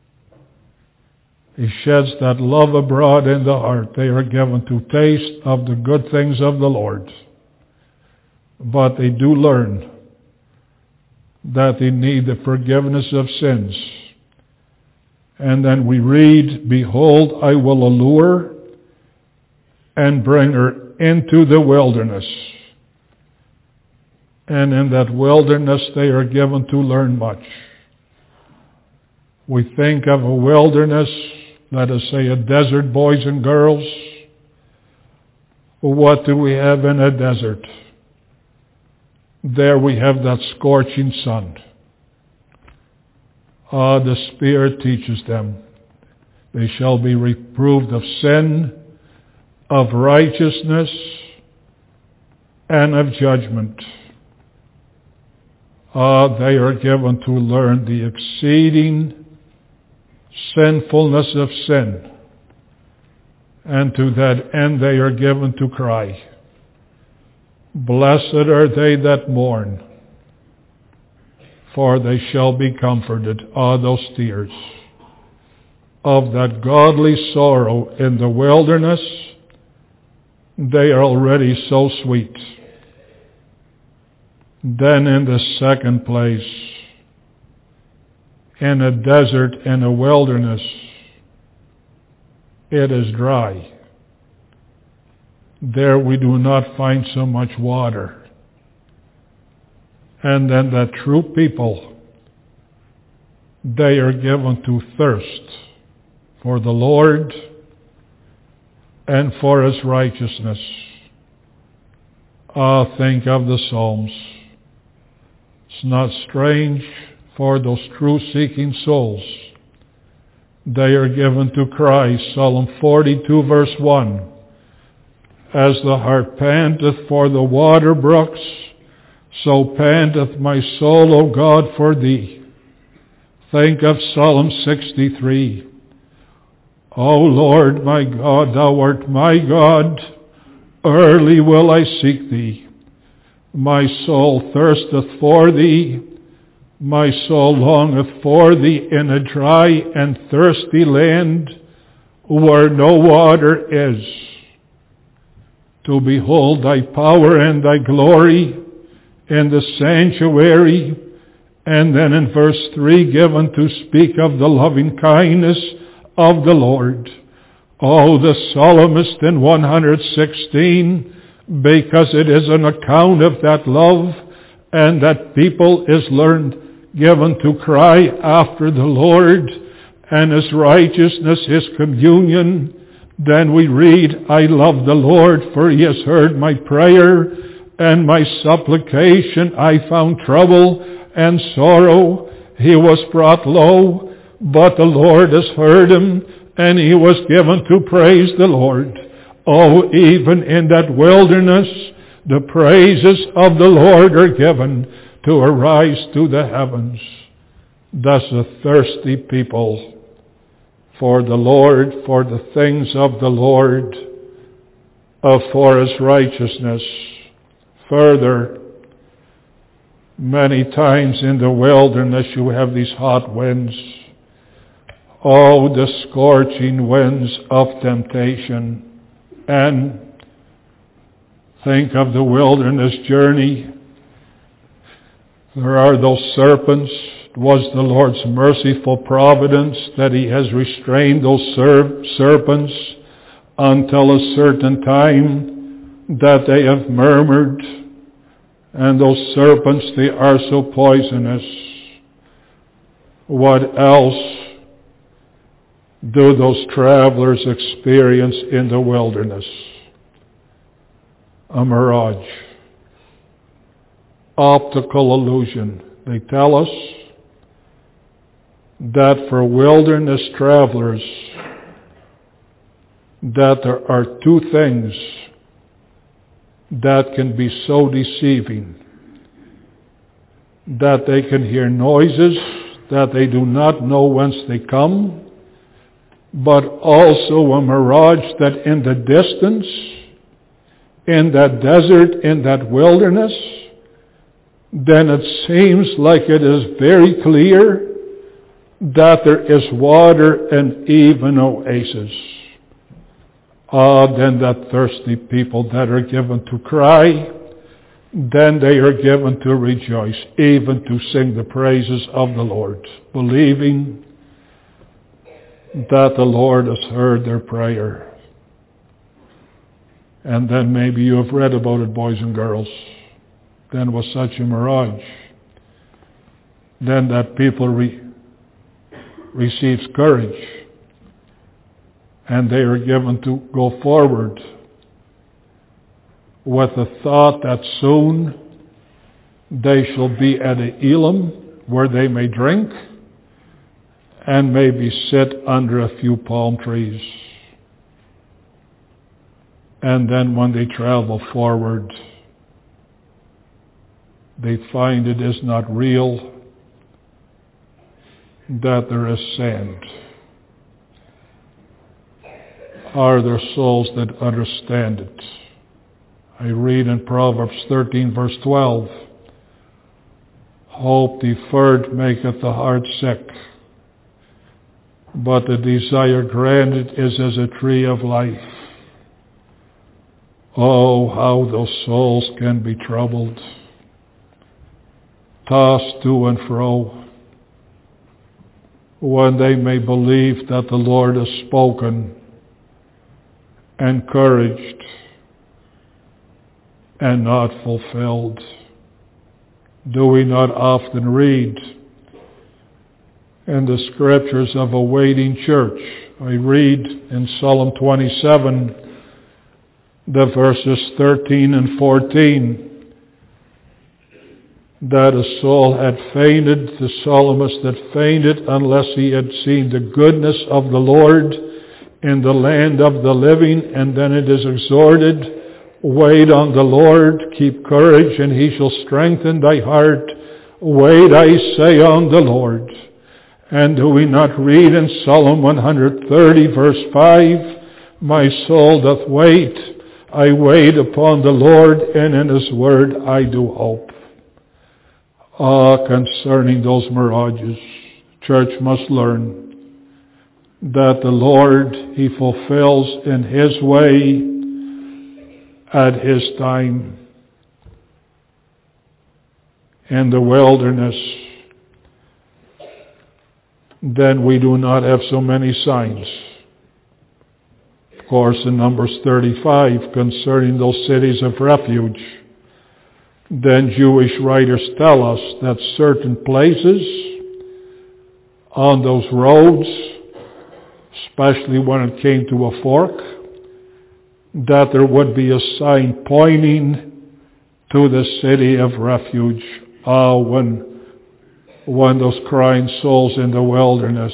He sheds that love abroad in the heart. They are given to taste of the good things of the Lord. But they do learn that they need the forgiveness of sins. And then we read, behold, I will allure and bring her into the wilderness. And in that wilderness they are given to learn much. We think of a wilderness, let us say a desert, boys and girls. What do we have in a desert? There we have that scorching sun. The Spirit teaches them. They shall be reproved of sin, of righteousness, and of judgment. They are given to learn the exceeding sinfulness of sin. and to that end they are given to cry. Blessed are they that mourn, for they shall be comforted. Ah, those tears of that godly sorrow in the wilderness, they are already so sweet. Then in the second place, in a desert, in a wilderness, it is dry. There we do not find so much water. And then the true people, they are given to thirst for the Lord and for His righteousness. Think of the Psalms. It's not strange for those true seeking souls. They are given to cry. Psalm 42 verse 1. As the hart panteth for the water brooks, so panteth my soul, O God, for Thee. Think of Psalm 63. O Lord my God, Thou art my God, early will I seek Thee. My soul thirsteth for Thee, my soul longeth for Thee in a dry and thirsty land where no water is, to behold Thy power and Thy glory in the sanctuary. And then in verse 3 given to speak of the loving kindness of the Lord. Oh, the psalmist in 116, because it is an account of that love, and that people is given to cry after the Lord and His righteousness, His communion. Then we read, I love the Lord, for He has heard my prayer and my supplication. I found trouble and sorrow. He was brought low, but the Lord has heard him, and he was given to praise the Lord. Oh, even in that wilderness, the praises of the Lord are given to arise to the heavens. Thus a thirsty people for the Lord, for the things of the Lord, for His righteousness. Further, many times in the wilderness you have these hot winds. Oh, the scorching winds of temptation. And think of the wilderness journey. There are those serpents. It was the Lord's merciful providence that He has restrained those serpents until a certain time that they have murmured. And those serpents, they are so poisonous. What else do those travelers experience in the wilderness? A mirage. Optical illusion. They tell us that for wilderness travelers, that there are two things that can be so deceiving, that they can hear noises that they do not know whence they come, but also a mirage that in the distance, in that desert, in that wilderness, then it seems like it is very clear that there is water and even oases. Then that thirsty people that are given to cry, then they are given to rejoice, even to sing the praises of the Lord, believing that the Lord has heard their prayer. And then maybe you have read about it, boys and girls. Then was such a mirage. Then that people receives courage, and they are given to go forward with the thought that soon they shall be at Elim, where they may drink and maybe sit under a few palm trees. And then when they travel forward, they find it is not real, that there is sand. are there souls that understand it. I read in Proverbs 13 verse 12, hope deferred maketh the heart sick, but the desire granted is as a tree of life. Oh, how those souls can be troubled, tossed to and fro, when they may believe that the Lord has spoken, encouraged, and not fulfilled. Do we not often read in the scriptures of a waiting church? I read in Psalm 27, the verses 13 and 14, that a soul had fainted, the psalmist had fainted unless he had seen the goodness of the Lord in the land of the living. And then it is exhorted, wait on the Lord, keep courage, and he shall strengthen thy heart. Wait, I say, on the Lord. And do we not read in Psalm 130, verse 5, my soul doth wait, I wait upon the Lord, and in his word I do hope. Concerning those mirages, church must learn that the Lord, he fulfills in his way, at his time. In the wilderness, then we do not have so many signs. Of course, in Numbers 35, concerning those cities of refuge, then Jewish writers tell us that certain places on those roads, especially when it came to a fork, that there would be a sign pointing to the city of refuge. When those crying souls in the wilderness,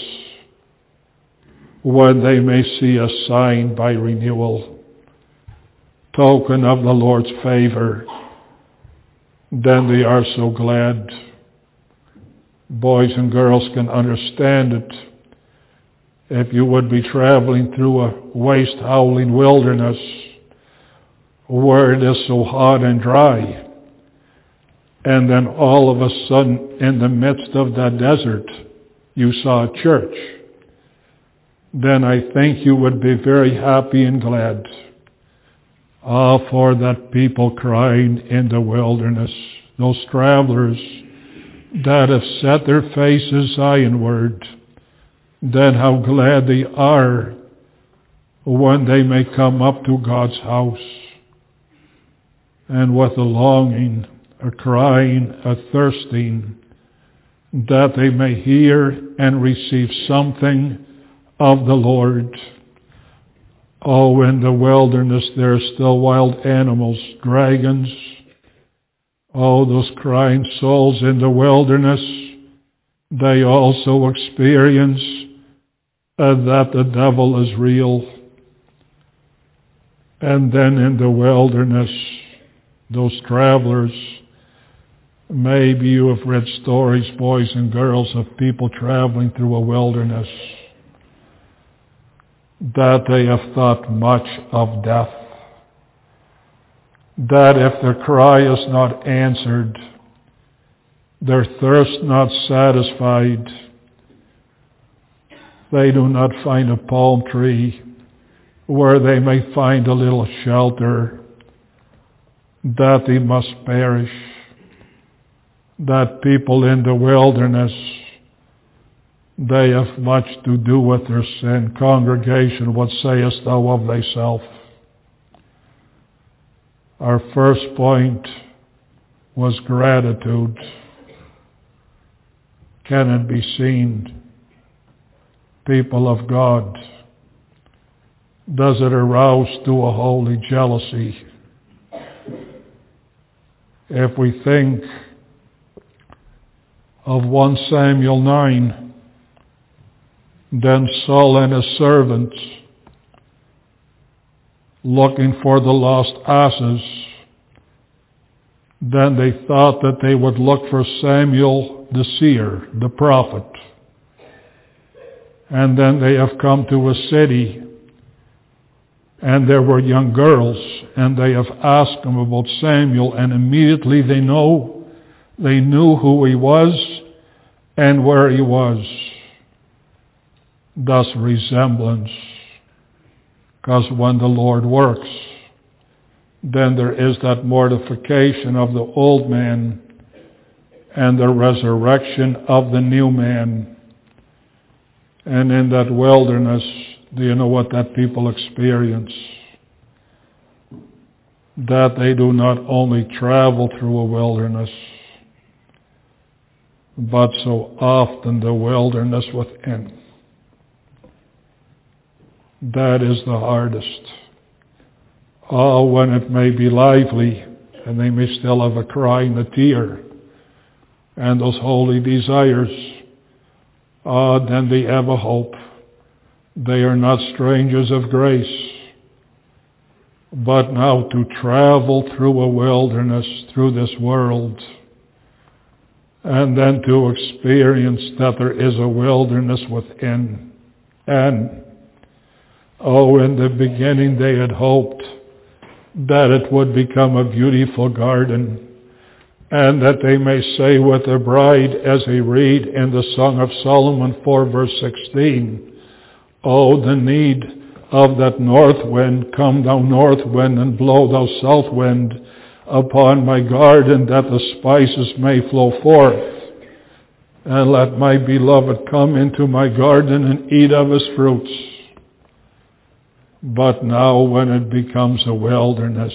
when they may see a sign by renewal, token of the Lord's favor, then they are so glad. Boys and girls can understand it. If you would be traveling through a waste-howling wilderness where it is so hot and dry, and then all of a sudden in the midst of that desert you saw a church, then I think you would be very happy and glad. For that people crying in the wilderness, those travelers that have set their faces Zionward, then how glad they are when they may come up to God's house, and with a longing, a crying, a thirsting, that they may hear and receive something of the Lord. Oh, in the wilderness there are still wild animals, dragons. Oh, those crying souls in the wilderness, they also experience that the devil is real. And then in the wilderness, those travelers, maybe you have read stories, boys and girls, of people traveling through a wilderness, that they have thought much of death, that if their cry is not answered, their thirst not satisfied, they do not find a palm tree where they may find a little shelter, that they must perish, that people in the wilderness, they have much to do with their sin. Congregation, what sayest thou of thyself? Our first point was gratitude. Can it be seen? People of God, does it arouse to a holy jealousy? If we think of 1 Samuel 9, then Saul and his servants, looking for the lost asses, then they thought that they would look for Samuel the seer, the prophet. And then they have come to a city And there were young girls, and they have asked him about Samuel, and immediately they knew who he was and where he was. Thus resemblance. Because when the Lord works, then there is that mortification of the old man and the resurrection of the new man. And in that wilderness, do you know what that people experience? That they do not only travel through a wilderness, but so often the wilderness within. That is the hardest. Oh, when it may be lively, and they may still have a cry and a tear, and those holy desires, then they have a hope. They are not strangers of grace. But now to travel through a wilderness, through this world, and then to experience that there is a wilderness within. And, in the beginning they had hoped that it would become a beautiful garden, and that they may say with the bride, as they read in the Song of Solomon 4 verse 16, the need of that north wind, come thou north wind, and blow thou south wind upon my garden, that the spices may flow forth. And let my beloved come into my garden and eat of his fruits. But now when it becomes a wilderness,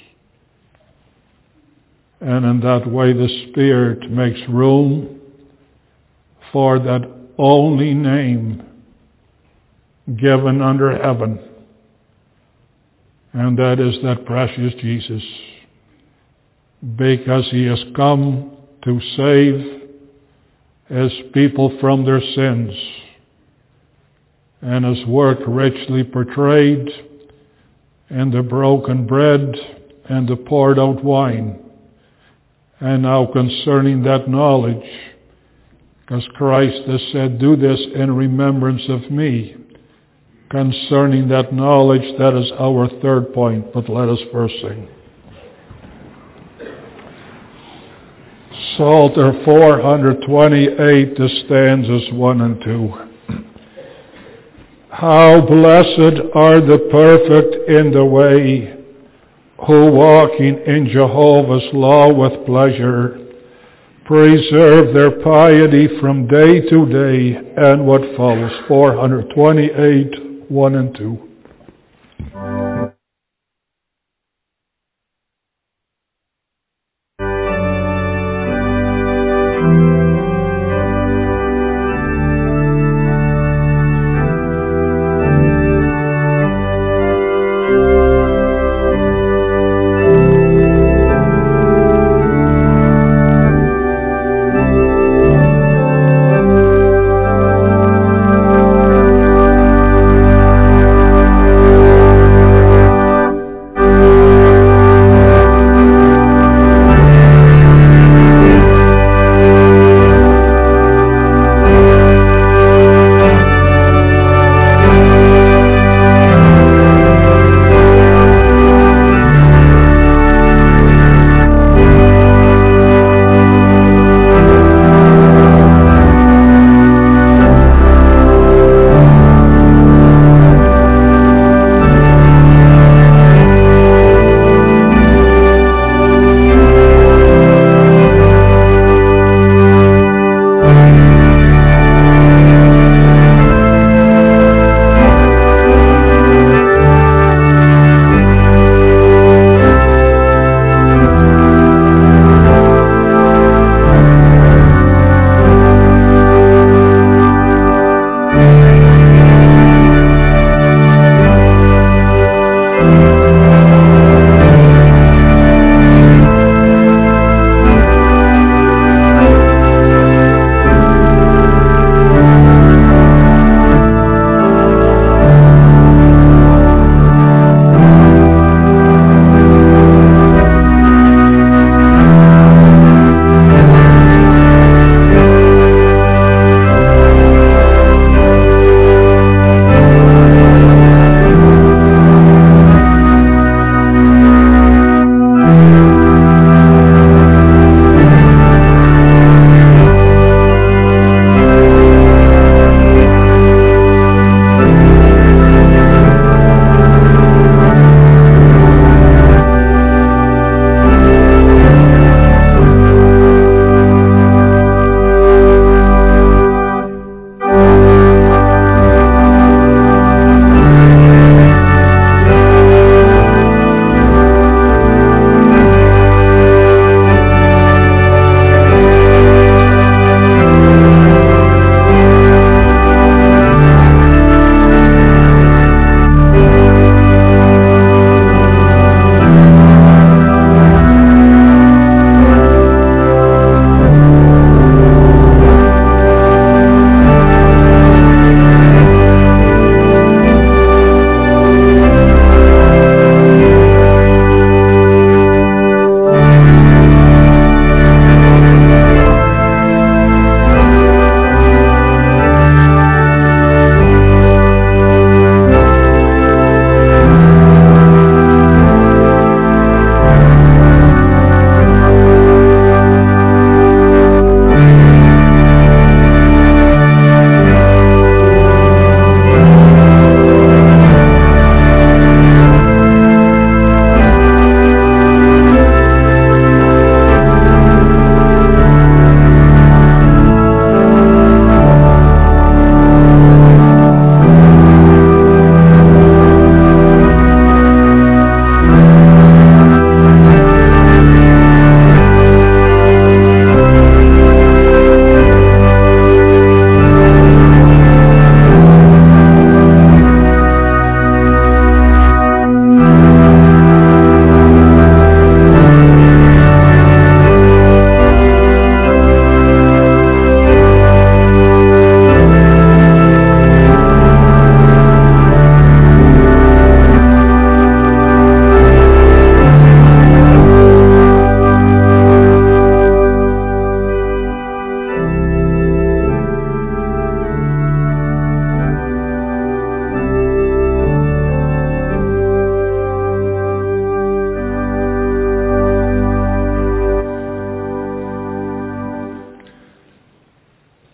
and in that way the Spirit makes room for that only name given under heaven, and that is that precious Jesus, because he has come to save his people from their sins, and his work richly portrayed in the broken bread and the poured out wine. And now concerning that knowledge, because Christ has said, do this in remembrance of me. Concerning that knowledge, that is our third point, but let us first sing. Psalter 428, the stanzas 1 and 2. How blessed are the perfect in the way, who walking in Jehovah's law with pleasure, preserve their piety from day to day. And what follows, 428, 1 and 2.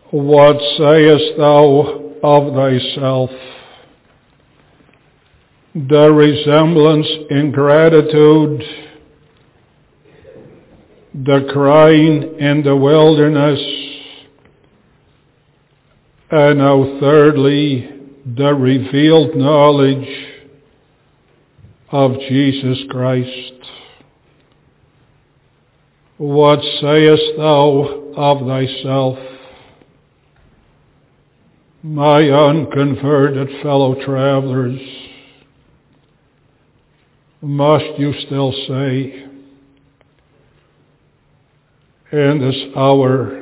What sayest thou of thyself? The resemblance in gratitude, the crying in the wilderness, and now thirdly, the revealed knowledge of Jesus Christ. What sayest thou of thyself? My unconverted fellow travelers, must you still say, in this hour,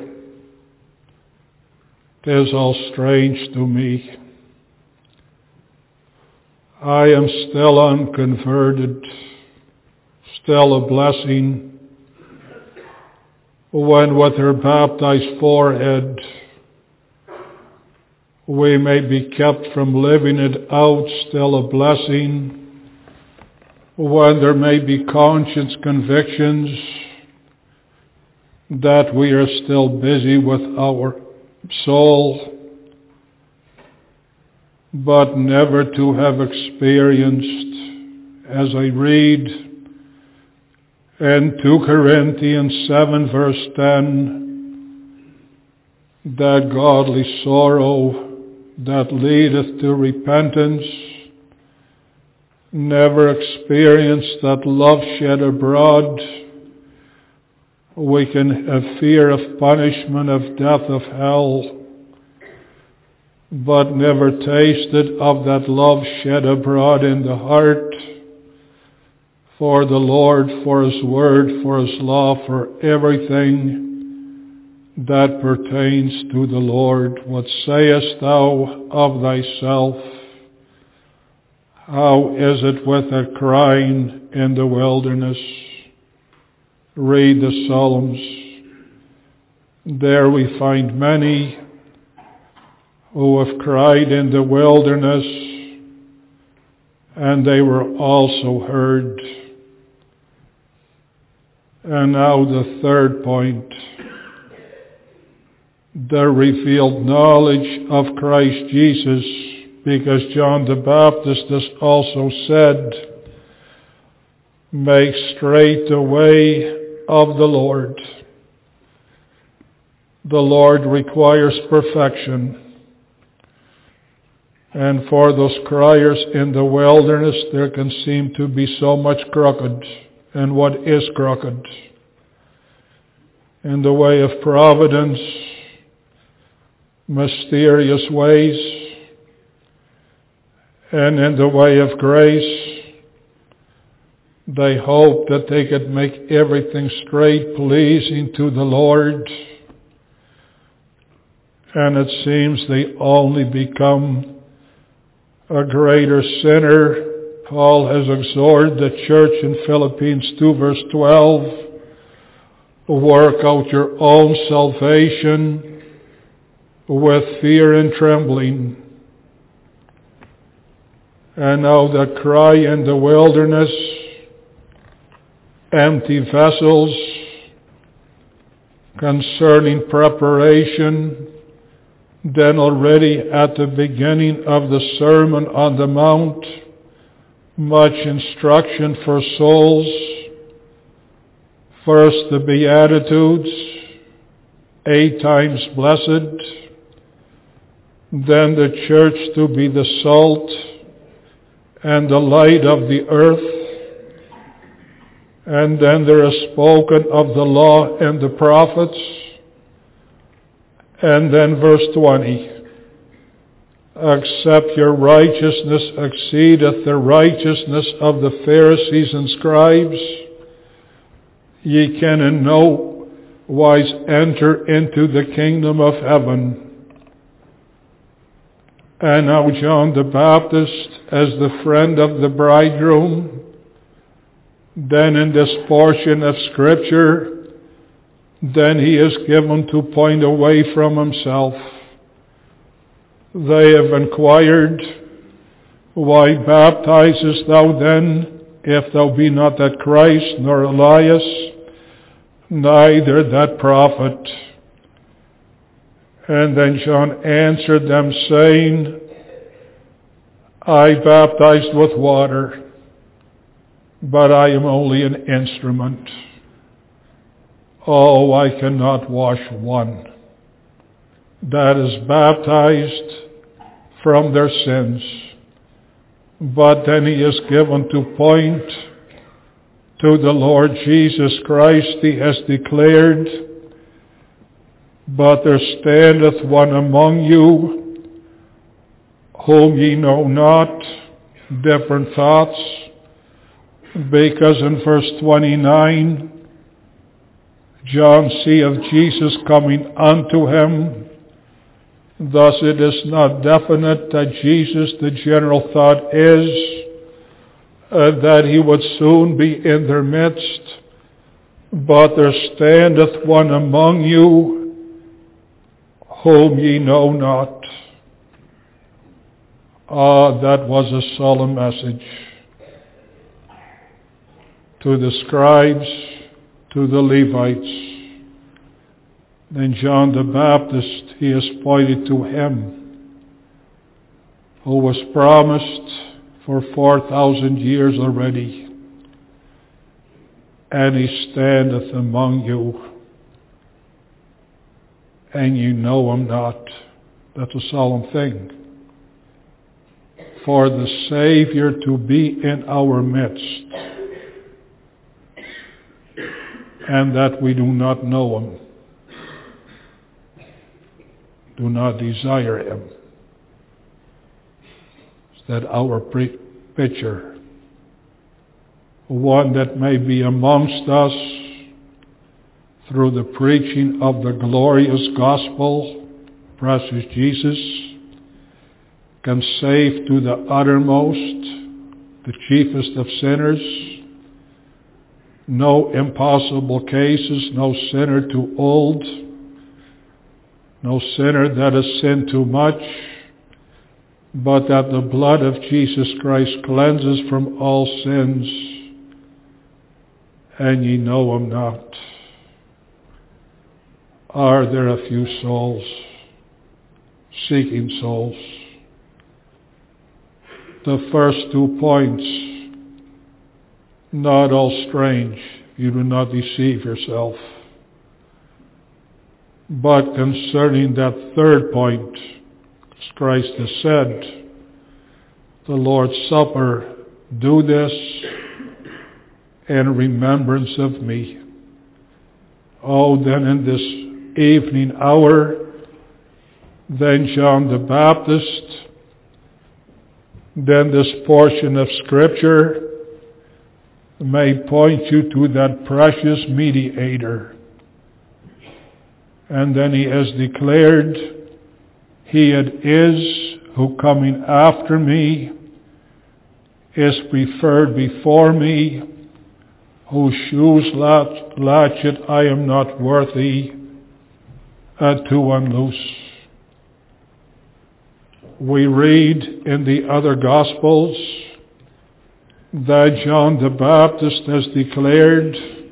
'tis all strange to me. I am still unconverted, still a blessing, when with her baptized forehead we may be kept from living it out, still a blessing, when there may be conscience convictions that we are still busy with our soul, but never to have experienced, as I read in 2 Corinthians 7 verse 10, that godly sorrow that leadeth to repentance, never experienced that love shed abroad. We can have fear of punishment, of death, of hell, but never tasted of that love shed abroad in the heart for the Lord, for His Word, for His law, for everything that pertains to the Lord. What sayest thou of thyself? How is it with a crying in the wilderness? Read the Psalms. There we find many who have cried in the wilderness, and they were also heard. And now the third point, the revealed knowledge of Christ Jesus, because John the Baptist has also said, make straight the way of the Lord. The Lord requires perfection. And for those criers in the wilderness, there can seem to be so much crooked. And what is crooked? In the way of providence, mysterious ways, and in the way of grace, they hope that they could make everything straight, pleasing to the Lord. And it seems they only become a greater sinner. Paul has exhorted the church in Philippians 2 verse 12, work out your own salvation with fear and trembling. And now the cry in the wilderness, empty vessels, concerning preparation, then already at the beginning of the Sermon on the Mount, much instruction for souls. First, the Beatitudes, 8 times blessed. Then the church to be the salt and the light of the earth. And then there is spoken of the law and the prophets. And then verse 20, except your righteousness exceedeth the righteousness of the Pharisees and scribes, ye can in no wise enter into the kingdom of heaven. And now John the Baptist, as the friend of the bridegroom, then in this portion of Scripture, then he is given to point away from himself. They have inquired, why baptizest thou then, if thou be not that Christ, nor Elias, neither that prophet? And then John answered them, saying, I baptized with water, but I am only an instrument. Oh, I cannot wash one that is baptized from their sins. But then he is given to point to the Lord Jesus Christ. He has declared, but there standeth one among you whom ye know not, different thoughts, because in verse 29, John seeth Jesus coming unto him. Thus it is not definite that Jesus, the general thought is that he would soon be in their midst. But there standeth one among you whom ye know not. That was a solemn message to the scribes, to the Levites. Then John the Baptist, he is pointed to him who was promised for 4,000 years already. And he standeth among you, and you know him not. That's a solemn thing. For the Savior to be in our midst, and that we do not know him, do not desire him. Is that our picture? One that may be amongst us through the preaching of the glorious gospel, precious Jesus, can save to the uttermost the chiefest of sinners. No impossible cases, no sinner too old, no sinner that has sinned too much, but that the blood of Jesus Christ cleanses from all sins, and ye know him not. Are there a few souls seeking souls? The first 2 points, not all strange. You do not deceive yourself. But concerning that third point, as Christ has said, the Lord's Supper, do this in remembrance of me. Oh, then in this evening hour, then John the Baptist, then this portion of Scripture may point you to that precious mediator. And then he has declared, he it is who coming after me is preferred before me, whose shoes latchet I am not worthy to unloose. We read in the other Gospels that John the Baptist has declared,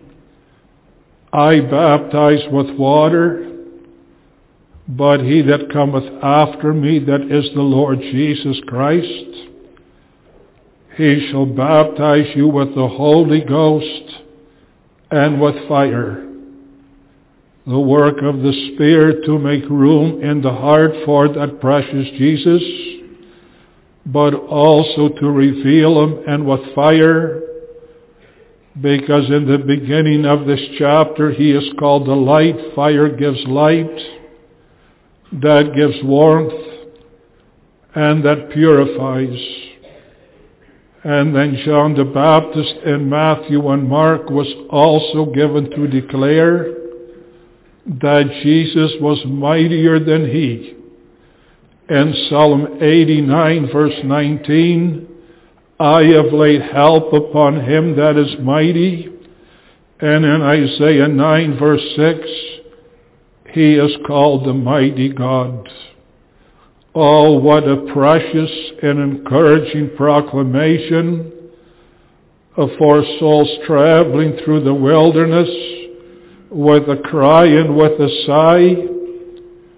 I baptize with water, but he that cometh after me, that is the Lord Jesus Christ, he shall baptize you with the Holy Ghost and with fire. The work of the Spirit to make room in the heart for that precious Jesus, but also to reveal him, and with fire, because in the beginning of this chapter he is called the light. Fire gives light, that gives warmth, and that purifies. And then John the Baptist in Matthew and Mark was also given to declare that Jesus was mightier than he. In Psalm 89 verse 19, I have laid help upon him that is mighty. And in Isaiah 9 verse 6, he is called the mighty God. Oh, what a precious and encouraging proclamation for souls traveling through the wilderness with a cry and with a sigh.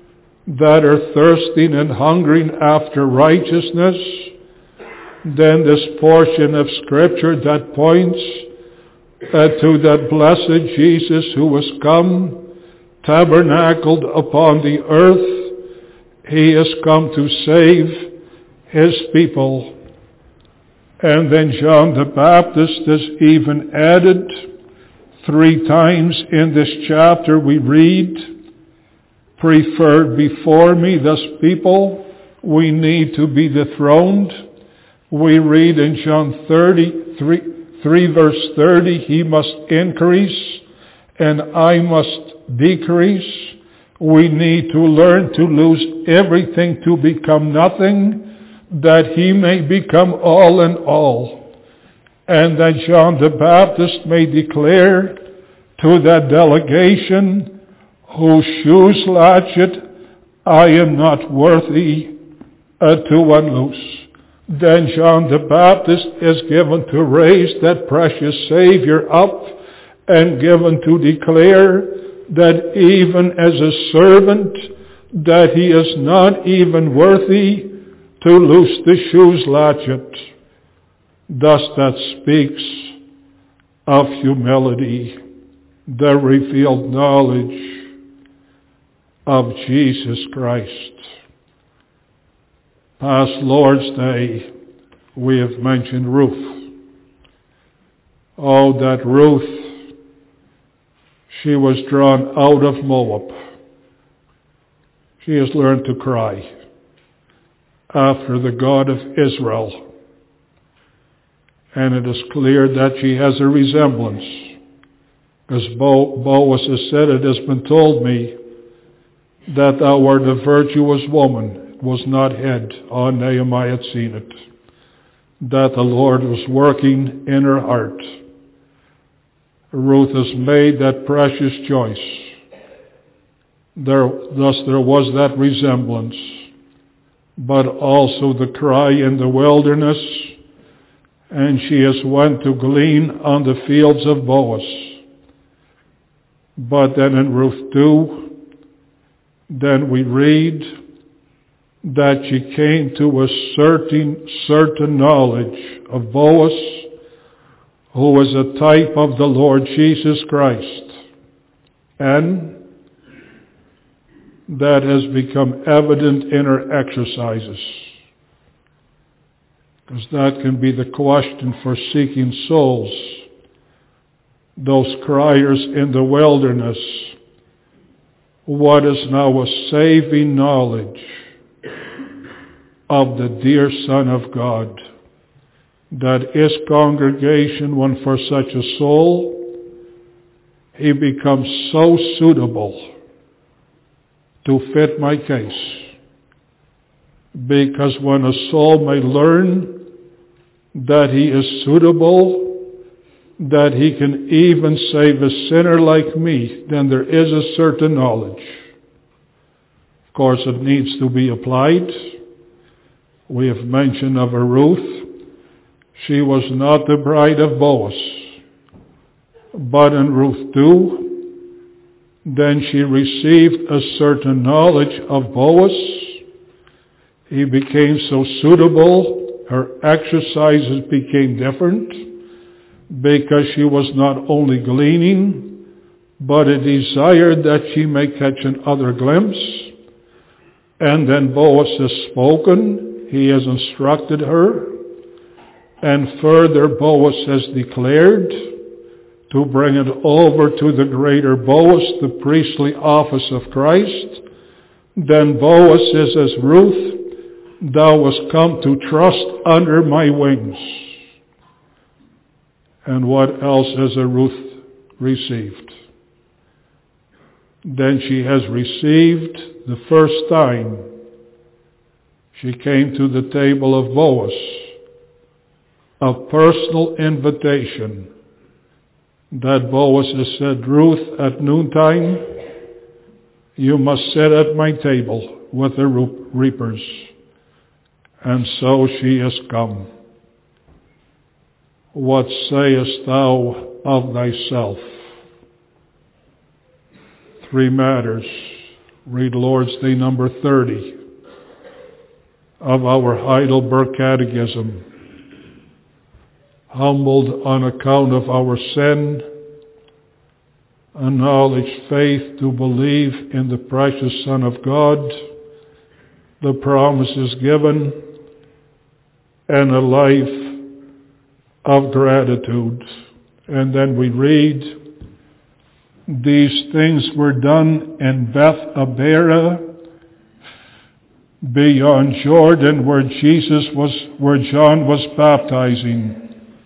that are thirsting and hungering after righteousness, then this portion of Scripture that points to that blessed Jesus who was come, tabernacled upon the earth. He has come to save his people. And then John the Baptist is even added 3 times in this chapter. We read, preferred before me, thus people, we need to be dethroned. We read in John 3 verse 30, he must increase and I must decrease. We need to learn to lose everything to become nothing, that he may become all in all. And that John the Baptist may declare to that delegation, whose shoes latch it, I am not worthy to unloose. Then John the Baptist is given to raise that precious Savior up and given to declare that even as a servant, that he is not even worthy to loose the shoes latchet. Thus that speaks of humility, the revealed knowledge of Jesus Christ. Past Lord's Day, we have mentioned Ruth. Oh, that Ruth, she was drawn out of Moab. She has learned to cry after the God of Israel. And it is clear that she has a resemblance. As Boaz has said, it has been told me that thou art a virtuous woman. It was not hid. Oh, Nehemiah had seen it. That the Lord was working in her heart. Ruth has made that precious choice. Thus there was that resemblance. But also the cry in the wilderness, and she has went to glean on the fields of Boaz. But then in Ruth 2, then we read that she came to a certain knowledge of Boaz, who was a type of the Lord Jesus Christ. And that has become evident in her exercises. Because that can be the question for seeking souls. Those criers in the wilderness. What is now a saving knowledge of the dear Son of God? That his congregation, when for such a soul, he becomes so suitable to fit my case. Because when a soul may learn that he is suitable, that he can even save a sinner like me, then there is a certain knowledge. Of course, it needs to be applied. We have mentioned of a Ruth. She was not the bride of Boaz. But in Ruth 2, then she received a certain knowledge of Boaz. He became so suitable, her exercises became different, because she was not only gleaning, but a desire that she may catch another glimpse. And then Boaz has spoken, he has instructed her, and further Boaz has declared to bring it over to the greater Boaz, the priestly office of Christ. Then Boaz says, as Ruth, thou wast come to trust under my wings. And what else has a Ruth received? Then she has received the first time she came to the table of Boaz, a personal invitation that Boaz has said, Ruth, at noontime, you must sit at my table with the reapers. And so she has come. What sayest thou of thyself? 3 matters read Lord's Day number 30 of our Heidelberg Catechism. Humbled on account of our sin, acknowledge faith to believe in the precious Son of God, the promises given, and a life of gratitude. And then we read, these things were done in Beth Abara, beyond Jordan, where John was baptizing.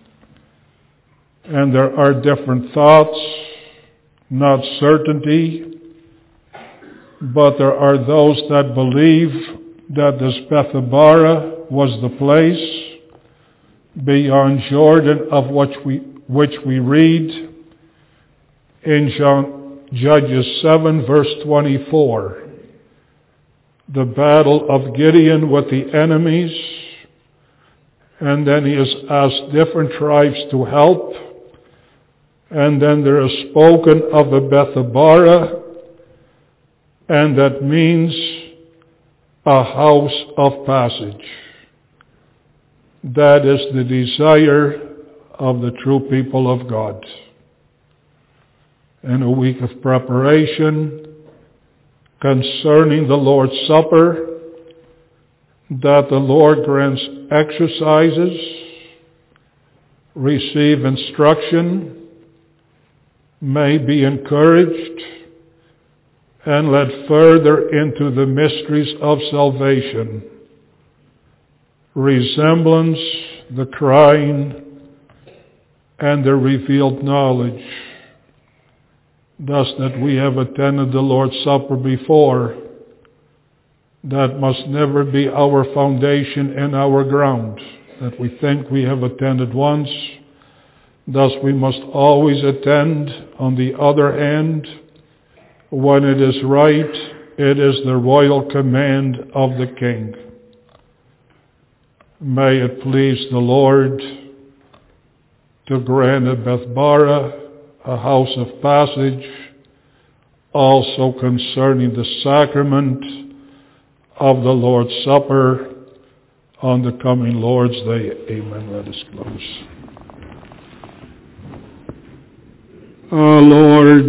And there are different thoughts, not certainty, but there are those that believe that this Bethabara was the place beyond Jordan of which we read in Judges 7 verse 24. The battle of Gideon with the enemies, and then he has asked different tribes to help. And then there is spoken of the Bethabara, and that means a house of passage. That is the desire of the true people of God. In a week of preparation concerning the Lord's Supper, that the Lord grants exercises, receive instruction, may be encouraged, and led further into the mysteries of salvation. Resemblance, the crying, and the revealed knowledge. Thus that we have attended the Lord's Supper before, that must never be our foundation and our ground, that we think we have attended once. Thus we must always attend. On the other hand, when it is right, it is the royal command of the King. May it please the Lord to grant at Bethbara a house of passage, also concerning the sacrament of the Lord's Supper on the coming Lord's Day. Amen. Let us close. Lord,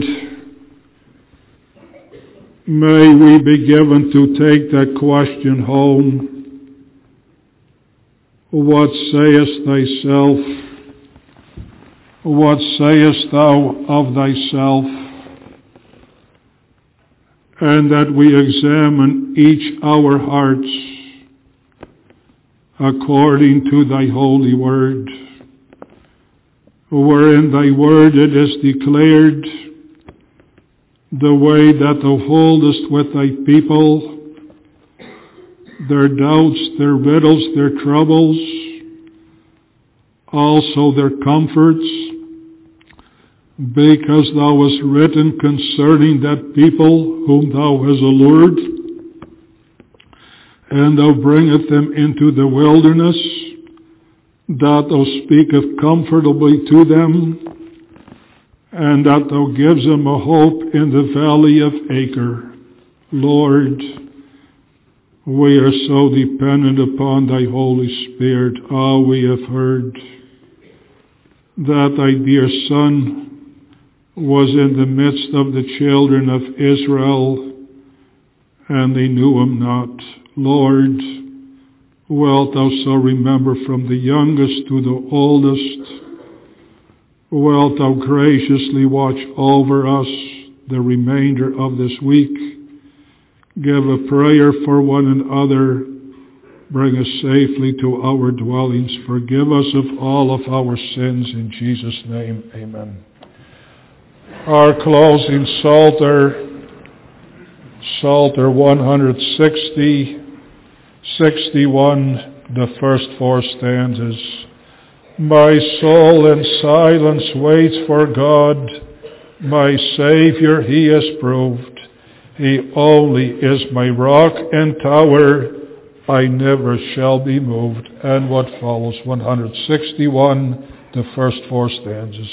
may we be given to take that question home. What sayest thyself? What sayest thou of thyself? And that we examine each our hearts according to thy holy word, wherein thy word it is declared, the way that thou holdest with thy people, their doubts, their riddles, their troubles, also their comforts, because thou hast written concerning that people whom thou hast allured, and thou bringest them into the wilderness, that thou speakest comfortably to them, and that thou gives them a hope in the valley of Acre. Lord, we are so dependent upon thy Holy Spirit. We have heard that thy dear Son was in the midst of the children of Israel, and they knew him not. Lord, wilt thou so remember from the youngest to the oldest? Wilt thou graciously watch over us the remainder of this week? Give a prayer for one another. Bring us safely to our dwellings. Forgive us of all of our sins. In Jesus' name, amen. Our closing Psalter, Psalter 160, 61, the first four stanzas. My soul in silence waits for God. My Savior he has proved. He only is my rock and tower. I never shall be moved. And what follows, 161, the first four stanzas.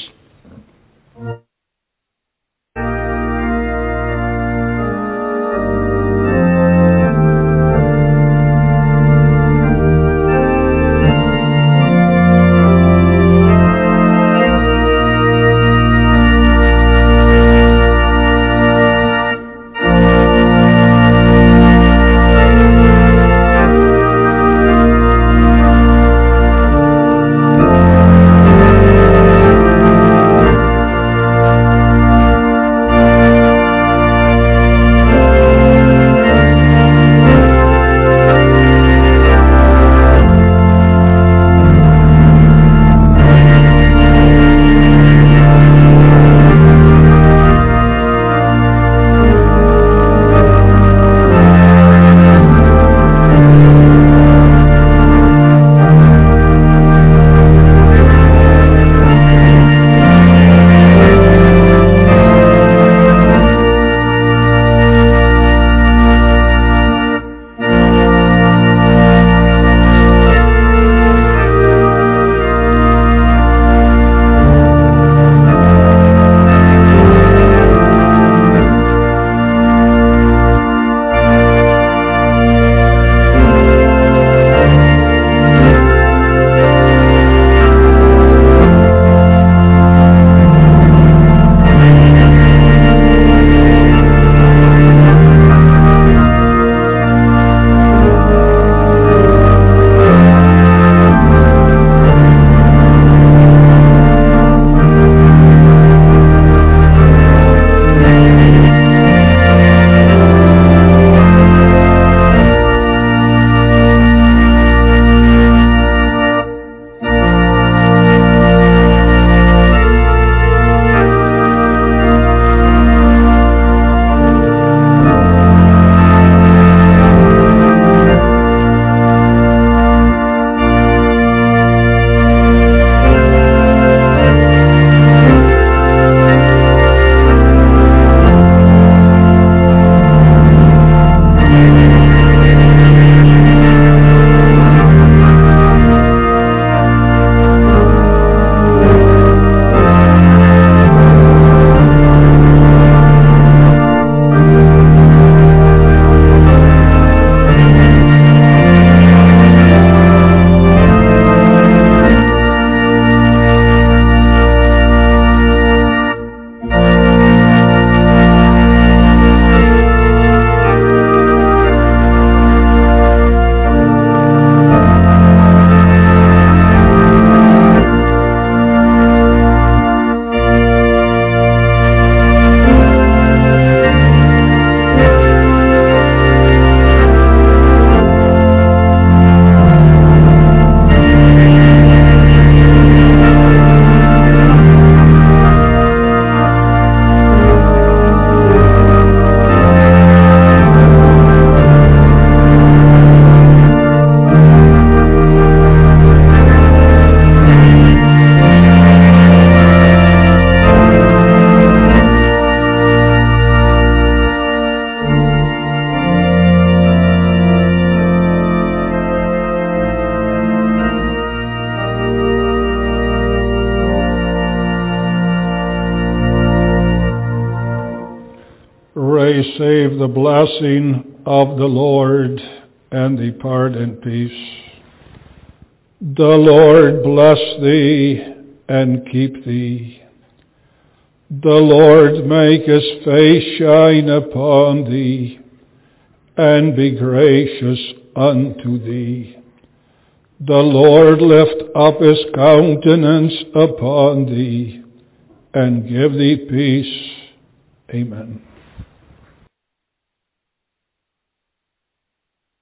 receive the blessing of the Lord and depart in peace. The Lord bless thee and keep thee. The Lord make his face shine upon thee and be gracious unto thee. The Lord lift up his countenance upon thee and give thee peace. Amen.